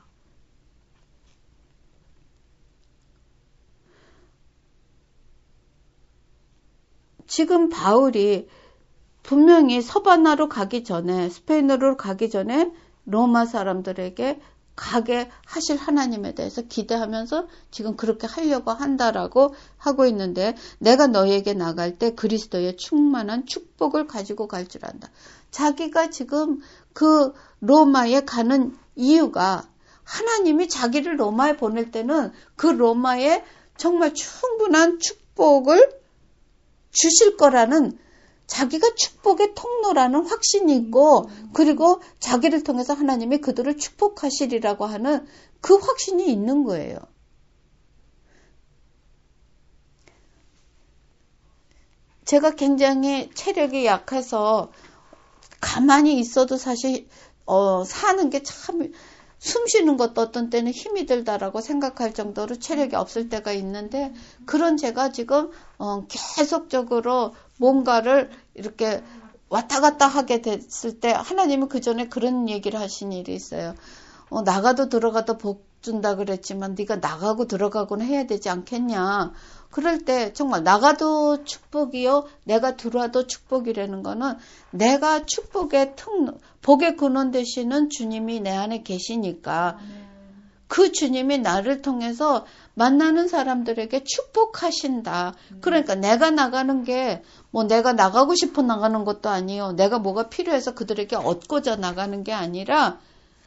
지금 바울이 분명히 서바나로 가기 전에, 스페인으로 가기 전에 로마 사람들에게 가게 하실 하나님에 대해서 기대하면서 지금 그렇게 하려고 한다라고 하고 있는데, 내가 너에게 나갈 때 그리스도의 충만한 축복을 가지고 갈 줄 안다. 자기가 지금 그 로마에 가는 이유가 하나님이 자기를 로마에 보낼 때는 그 로마에 정말 충분한 축복을 주실 거라는, 자기가 축복의 통로라는 확신이 있고, 그리고 자기를 통해서 하나님이 그들을 축복하시리라고 하는 그 확신이 있는 거예요. 제가 굉장히 체력이 약해서 가만히 있어도 사실 어, 사는 게 참 숨 쉬는 것도 어떤 때는 힘이 들다라고 생각할 정도로 체력이 없을 때가 있는데 그런 제가 지금 어, 계속적으로 뭔가를 이렇게 왔다 갔다 하게 됐을 때 하나님은 그 전에 그런 얘기를 하신 일이 있어요. 어, 나가도 들어가도 복 준다 그랬지만 네가 나가고 들어가고는 해야 되지 않겠냐. 그럴 때 정말 나가도 축복이요 내가 들어와도 축복이라는 거는 내가 축복의 특 복의 근원 되시는 주님이 내 안에 계시니까 그 주님이 나를 통해서 만나는 사람들에게 축복하신다. 그러니까 내가 나가는 게 뭐 내가 나가고 싶어 나가는 것도 아니에요. 내가 뭐가 필요해서 그들에게 얻고자 나가는 게 아니라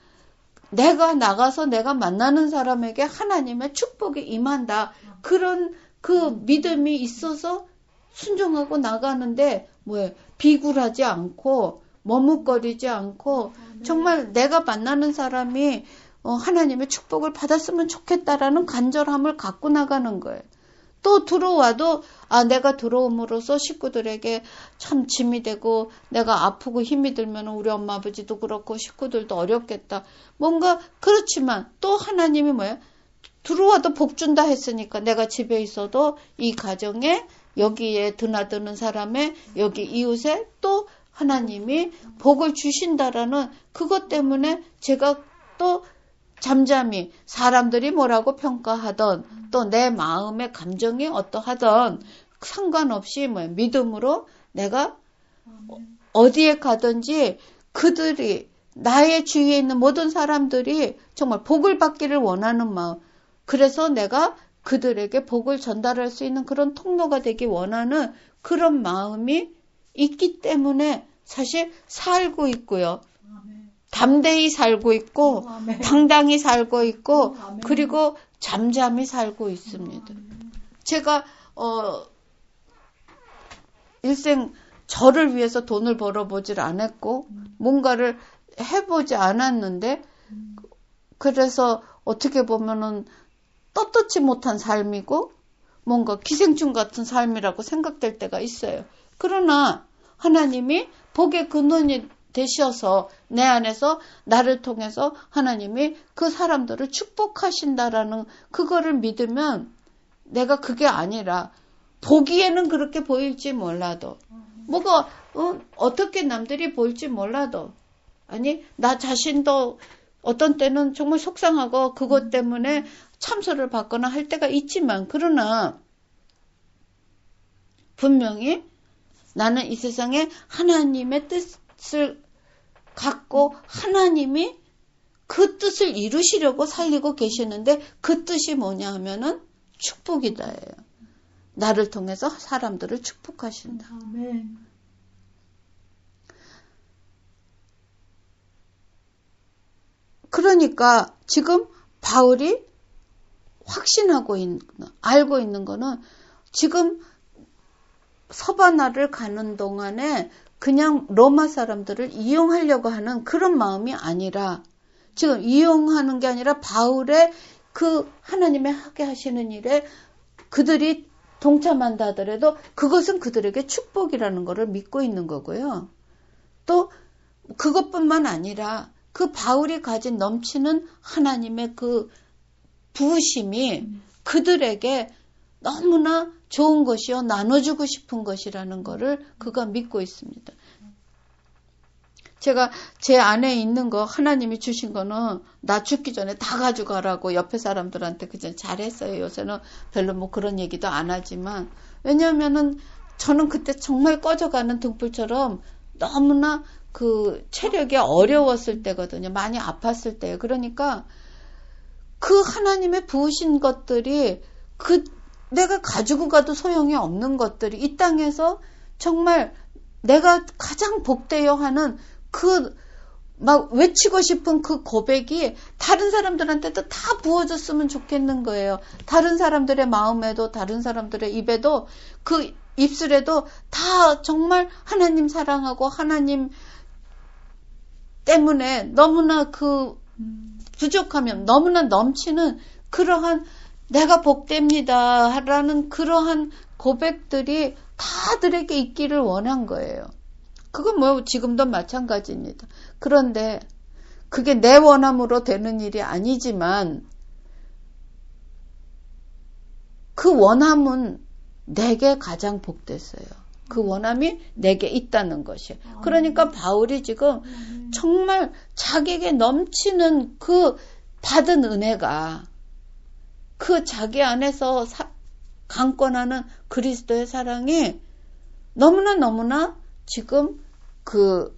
내가 나가서 내가 만나는 사람에게 하나님의 축복이 임한다. 그런 그 믿음이 있어서 순종하고 나가는데 뭐예요? 비굴하지 않고 머뭇거리지 않고 정말 내가 만나는 사람이 어, 하나님의 축복을 받았으면 좋겠다라는 간절함을 갖고 나가는 거예요. 또 들어와도 아 내가 들어옴으로써 식구들에게 참 짐이 되고 내가 아프고 힘이 들면 우리 엄마 아버지도 그렇고 식구들도 어렵겠다. 뭔가 그렇지만 또 하나님이 뭐예요? 들어와도 복 준다 했으니까 내가 집에 있어도 이 가정에 여기에 드나드는 사람의 여기 이웃에 또 하나님이 복을 주신다라는 그것 때문에 제가 또 잠잠히 사람들이 뭐라고 평가하던 또 내 마음의 감정이 어떠하던 상관없이 뭐 믿음으로 내가 어디에 가든지 그들이 나의 주위에 있는 모든 사람들이 정말 복을 받기를 원하는 마음. 그래서 내가 그들에게 복을 전달할 수 있는 그런 통로가 되기 원하는 그런 마음이 있기 때문에 사실 살고 있고요. 담대히 살고 있고 아멘. 당당히 살고 있고 아멘. 그리고 잠잠히 살고 있습니다. 아멘. 제가 어, 일생 저를 위해서 돈을 벌어보질 않았고 음. 뭔가를 해보지 않았는데 음. 그래서 어떻게 보면은 떳떳지 못한 삶이고 뭔가 기생충 같은 삶이라고 생각될 때가 있어요. 그러나 하나님이 복의 근원이 되셔서 내 안에서 나를 통해서 하나님이 그 사람들을 축복하신다라는 그거를 믿으면 내가 그게 아니라 보기에는 그렇게 보일지 몰라도 뭐가 어, 어떻게 남들이 볼지 몰라도 아니 나 자신도 어떤 때는 정말 속상하고 그것 때문에 참소를 받거나 할 때가 있지만 그러나 분명히 나는 이 세상에 하나님의 뜻을 갖고 하나님이 그 뜻을 이루시려고 살리고 계시는데 그 뜻이 뭐냐 하면은 축복이다예요. 나를 통해서 사람들을 축복하신다. 아멘. 그러니까 지금 바울이 확신하고 있는, 알고 있는 거는 지금 서바나를 가는 동안에 그냥 로마 사람들을 이용하려고 하는 그런 마음이 아니라 지금 이용하는 게 아니라 바울의 그 하나님의 하게 하시는 일에 그들이 동참한다 하더라도 그것은 그들에게 축복이라는 것을 믿고 있는 거고요. 또 그것뿐만 아니라 그 바울이 가진 넘치는 하나님의 그 부으심이 그들에게 너무나 좋은 것이요 나눠주고 싶은 것이라는 것을 그가 믿고 있습니다. 제가 제 안에 있는 거 하나님이 주신 거는 나 죽기 전에 다 가져가라고 옆에 사람들한테 그전 잘했어요. 요새는 별로 뭐 그런 얘기도 안 하지만 왜냐하면은 저는 그때 정말 꺼져가는 등불처럼 너무나 그 체력이 어려웠을 때거든요. 많이 아팠을 때예요. 그러니까 그 하나님의 부으신 것들이 그 내가 가지고 가도 소용이 없는 것들이 이 땅에서 정말 내가 가장 복되어 하는 그 막 외치고 싶은 그 고백이 다른 사람들한테도 다 부어졌으면 좋겠는 거예요. 다른 사람들의 마음에도 다른 사람들의 입에도 그 입술에도 다 정말 하나님 사랑하고 하나님 때문에 너무나 그 부족하면 너무나 넘치는 그러한 내가 복됩니다 라는 그러한 고백들이 다들에게 있기를 원한 거예요. 그건 뭐 지금도 마찬가지입니다. 그런데 그게 내 원함으로 되는 일이 아니지만 그 원함은 내게 가장 복됐어요. 그 원함이 내게 있다는 것이. 그러니까 바울이 지금 정말 자기에게 넘치는 그 받은 은혜가 그 자기 안에서 사, 강권하는 그리스도의 사랑이 너무나 너무나 지금 그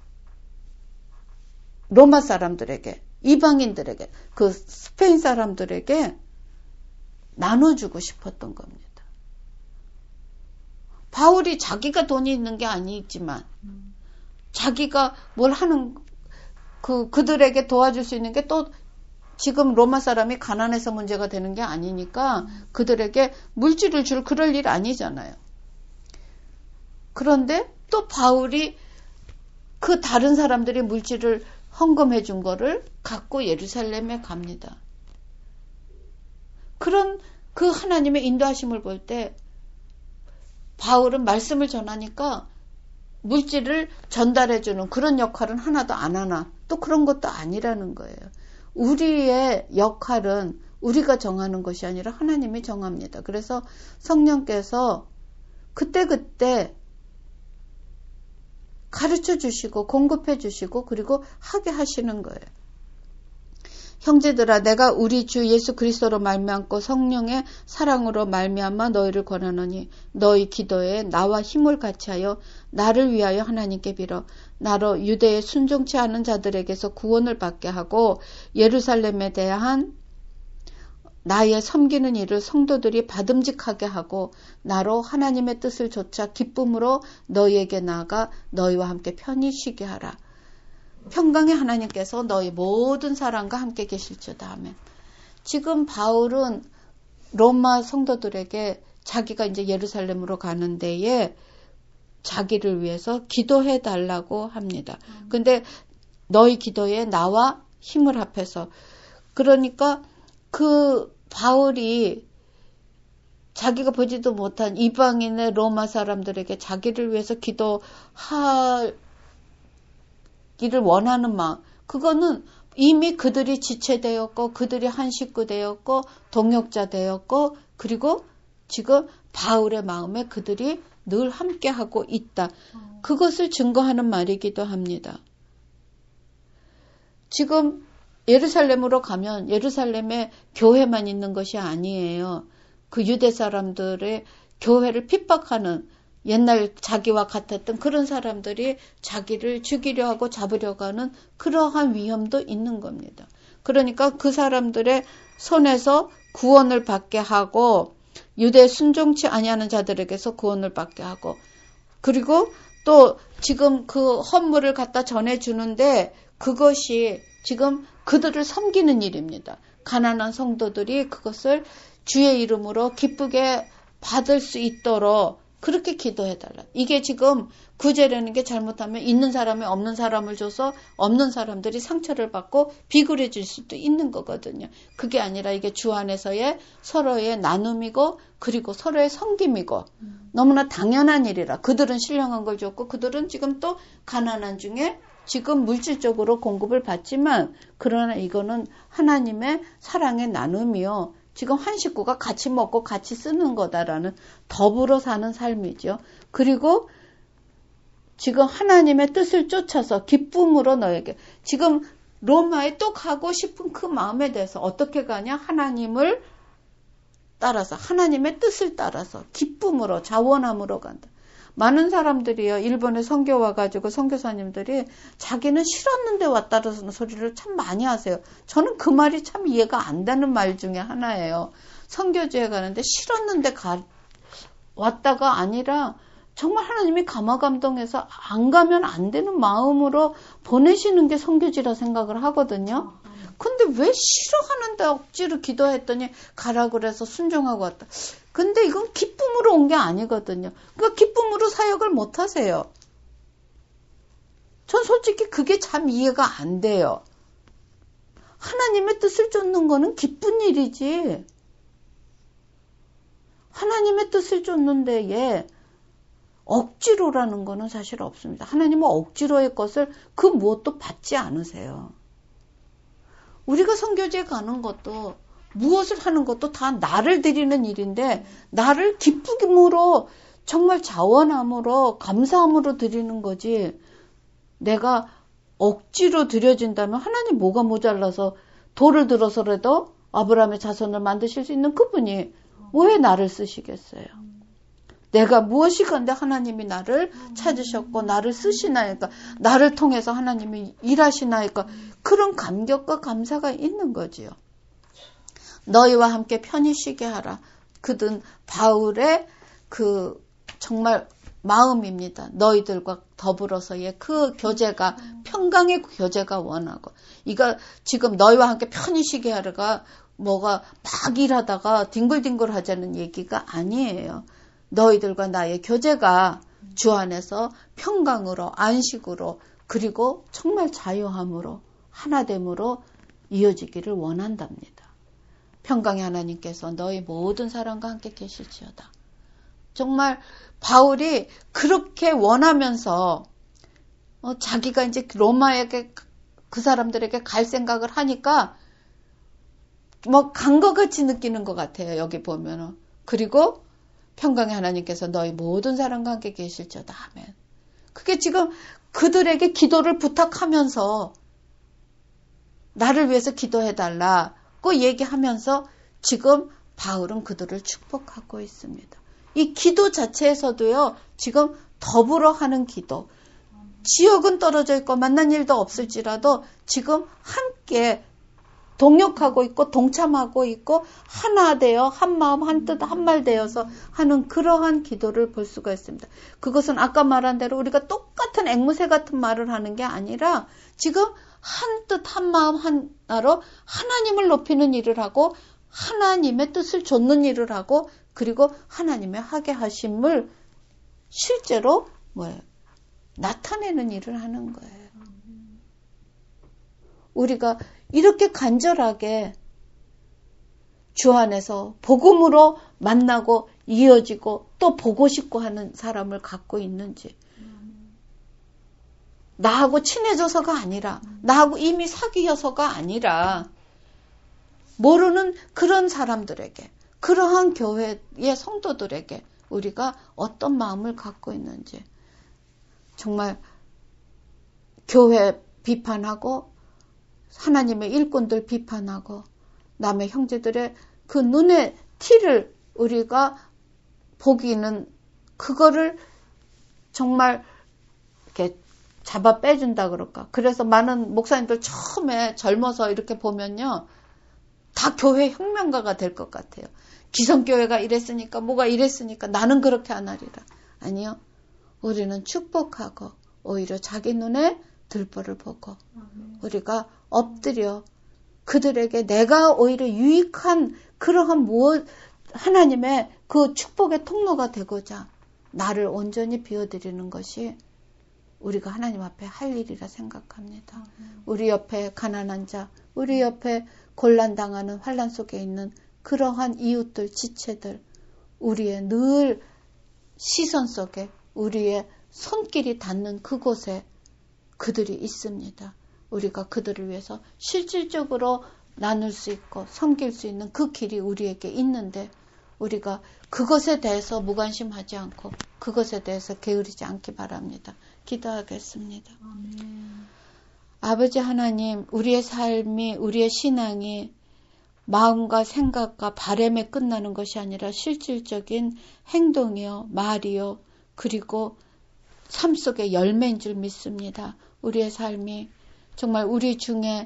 로마 사람들에게, 이방인들에게, 그 스페인 사람들에게 나눠주고 싶었던 겁니다. 바울이 자기가 돈이 있는 게 아니지만 자기가 뭘 하는 그 그들에게 도와줄 수 있는 게 또 지금 로마 사람이 가난해서 문제가 되는 게 아니니까 그들에게 물질을 줄 그럴 일 아니잖아요. 그런데 또 바울이 그 다른 사람들이 물질을 헌금해 준 거를 갖고 예루살렘에 갑니다. 그런 그 하나님의 인도하심을 볼 때 바울은 말씀을 전하니까 물질을 전달해주는 그런 역할은 하나도 안 하나. 또 그런 것도 아니라는 거예요. 우리의 역할은 우리가 정하는 것이 아니라 하나님이 정합니다. 그래서 성령께서 그때그때 가르쳐 주시고 공급해 주시고 그리고 하게 하시는 거예요. 형제들아 내가 우리 주 예수 그리스도로 말미암고 성령의 사랑으로 말미암아 너희를 권하노니 너희 기도에 나와 힘을 같이하여 나를 위하여 하나님께 빌어 나로 유대에 순종치 않은 자들에게서 구원을 받게 하고 예루살렘에 대한 나의 섬기는 일을 성도들이 받음직하게 하고 나로 하나님의 뜻을 좇아 기쁨으로 너희에게 나아가 너희와 함께 편히 쉬게 하라. 평강의 하나님께서 너희 모든 사람과 함께 계실지어다 하면 지금 바울은 로마 성도들에게 자기가 이제 예루살렘으로 가는 데에 자기를 위해서 기도해 달라고 합니다. 근데 너희 기도에 나와 힘을 합해서 그러니까 그 바울이 자기가 보지도 못한 이방인의 로마 사람들에게 자기를 위해서 기도할 이를 원하는 마음, 그거는 이미 그들이 지체되었고 그들이 한 식구 되었고 동역자 되었고 그리고 지금 바울의 마음에 그들이 늘 함께하고 있다. 그것을 증거하는 말이기도 합니다. 지금 예루살렘으로 가면 예루살렘에 교회만 있는 것이 아니에요. 그 유대 사람들의 교회를 핍박하는 옛날 자기와 같았던 그런 사람들이 자기를 죽이려 하고 잡으려고 하는 그러한 위험도 있는 겁니다. 그러니까 그 사람들의 손에서 구원을 받게 하고 유대에 순종치 아니하는 자들에게서 구원을 받게 하고 그리고 또 지금 그 헌물을 갖다 전해주는데 그것이 지금 그들을 섬기는 일입니다. 가난한 성도들이 그것을 주의 이름으로 기쁘게 받을 수 있도록 그렇게 기도해달라. 이게 지금 구제라는 게 잘못하면 있는 사람이 없는 사람을 줘서 없는 사람들이 상처를 받고 비굴해질 수도 있는 거거든요. 그게 아니라 이게 주 안에서의 서로의 나눔이고 그리고 서로의 섬김이고 음. 너무나 당연한 일이라. 그들은 신령한 걸 줬고 그들은 지금 또 가난한 중에 지금 물질적으로 공급을 받지만 그러나 이거는 하나님의 사랑의 나눔이요. 지금 한 식구가 같이 먹고 같이 쓰는 거다라는 더불어 사는 삶이죠. 그리고 지금 하나님의 뜻을 쫓아서 기쁨으로 너에게 지금 로마에 또 가고 싶은 그 마음에 대해서 어떻게 가냐? 하나님을 따라서 하나님의 뜻을 따라서 기쁨으로 자원함으로 간다. 많은 사람들이요. 일본에 선교 와가지고 선교사님들이 자기는 싫었는데 왔다라는 소리를 참 많이 하세요. 저는 그 말이 참 이해가 안 되는 말 중에 하나예요. 선교지에 가는데 싫었는데 가, 왔다가 아니라 정말 하나님이 감화감동해서 안 가면 안 되는 마음으로 보내시는 게 선교지라 생각을 하거든요. 근데 왜 싫어하는데 억지로 기도했더니 가라 그래서 순종하고 왔다. 근데 이건 기쁨으로 온 게 아니거든요. 그러니까 기쁨으로 사역을 못 하세요. 전 솔직히 그게 참 이해가 안 돼요. 하나님의 뜻을 쫓는 거는 기쁜 일이지. 하나님의 뜻을 쫓는 데에 억지로라는 거는 사실 없습니다. 하나님은 억지로의 것을 그 무엇도 받지 않으세요. 우리가 선교지에 가는 것도 무엇을 하는 것도 다 나를 드리는 일인데 나를 기쁨으로 정말 자원함으로 감사함으로 드리는 거지 내가 억지로 드려진다면 하나님 뭐가 모자라서 돌을 들어서라도 아브라함의 자손을 만드실 수 있는 그분이 왜 나를 쓰시겠어요? 내가 무엇이 건데 하나님이 나를 찾으셨고 나를 쓰시나이까 나를 통해서 하나님이 일하시나이까 그런 감격과 감사가 있는 거지요. 너희와 함께 편히 쉬게 하라. 그든 바울의 그 정말 마음입니다. 너희들과 더불어서의 그 교제가 평강의 교제가 원하고 이거 지금 너희와 함께 편히 쉬게 하라가 뭐가 막 일하다가 뒹굴뒹굴 하자는 얘기가 아니에요. 너희들과 나의 교제가 주 안에서 평강으로 안식으로 그리고 정말 자유함으로 하나됨으로 이어지기를 원한답니다. 평강의 하나님께서 너희 모든 사람과 함께 계실지어다. 정말 바울이 그렇게 원하면서 어, 자기가 이제 로마에게 그 사람들에게 갈 생각을 하니까 뭐 간 것 같이 느끼는 것 같아요. 여기 보면은. 그리고 평강의 하나님께서 너희 모든 사람과 함께 계실지어다. 아멘. 그게 지금 그들에게 기도를 부탁하면서 나를 위해서 기도해달라고 얘기하면서 지금 바울은 그들을 축복하고 있습니다. 이 기도 자체에서도요. 지금 더불어 하는 기도. 지역은 떨어져 있고 만난 일도 없을지라도 지금 함께 동역하고 있고 동참하고 있고 하나 되어 한 마음 한 뜻 한 말 되어서 하는 그러한 기도를 볼 수가 있습니다. 그것은 아까 말한 대로 우리가 똑같은 앵무새 같은 말을 하는 게 아니라 지금 한 뜻 한 마음 하나로 하나님을 높이는 일을 하고 하나님의 뜻을 좇는 일을 하고 그리고 하나님의 하게 하심을 실제로 뭐예요? 나타내는 일을 하는 거예요. 우리가 이렇게 간절하게 주 안에서 복음으로 만나고 이어지고 또 보고 싶고 하는 사람을 갖고 있는지 나하고 친해져서가 아니라 나하고 이미 사귀어서가 아니라 모르는 그런 사람들에게 그러한 교회의 성도들에게 우리가 어떤 마음을 갖고 있는지 정말 교회 비판하고 하나님의 일꾼들 비판하고 남의 형제들의 그 눈의 티를 우리가 보기는 그거를 정말 이렇게 잡아 빼준다 그럴까. 그래서 많은 목사님들 처음에 젊어서 이렇게 보면요. 다 교회 혁명가가 될 것 같아요. 기성교회가 이랬으니까 뭐가 이랬으니까 나는 그렇게 안 하리라. 아니요. 우리는 축복하고 오히려 자기 눈에 들보를 보고 우리가 엎드려 그들에게 내가 오히려 유익한 그러한 무엇 하나님의 그 축복의 통로가 되고자 나를 온전히 비워드리는 것이 우리가 하나님 앞에 할 일이라 생각합니다. 우리 옆에 가난한 자, 우리 옆에 곤란당하는 환난 속에 있는 그러한 이웃들, 지체들, 우리의 늘 시선 속에 우리의 손길이 닿는 그곳에 그들이 있습니다. 우리가 그들을 위해서 실질적으로 나눌 수 있고 섬길 수 있는 그 길이 우리에게 있는데 우리가 그것에 대해서 무관심하지 않고 그것에 대해서 게으르지 않기 바랍니다. 기도하겠습니다. 아멘. 아버지 하나님, 우리의 삶이, 우리의 신앙이 마음과 생각과 바람에 끝나는 것이 아니라 실질적인 행동이요, 말이요, 그리고 삶 속의 열매인 줄 믿습니다. 우리의 삶이 정말 우리 중에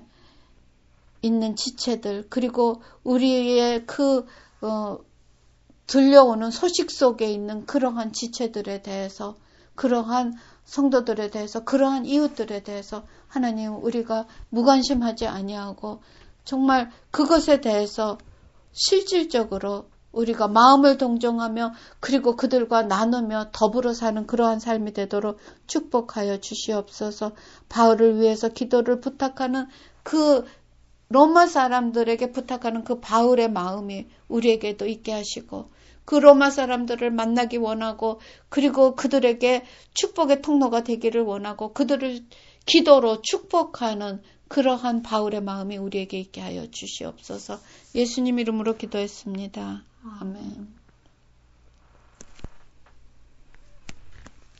있는 지체들, 그리고 우리의 그 어, 들려오는 소식 속에 있는 그러한 지체들에 대해서, 그러한 성도들에 대해서, 그러한 이웃들에 대해서 하나님 우리가 무관심하지 아니하고 정말 그것에 대해서 실질적으로 우리가 마음을 동정하며 그리고 그들과 나누며 더불어 사는 그러한 삶이 되도록 축복하여 주시옵소서. 바울을 위해서 기도를 부탁하는 그 로마 사람들에게 부탁하는 그 바울의 마음이 우리에게도 있게 하시고 그 로마 사람들을 만나기 원하고 그리고 그들에게 축복의 통로가 되기를 원하고 그들을 기도로 축복하는 그러한 바울의 마음이 우리에게 있게 하여 주시옵소서. 예수님 이름으로 기도했습니다. 아멘.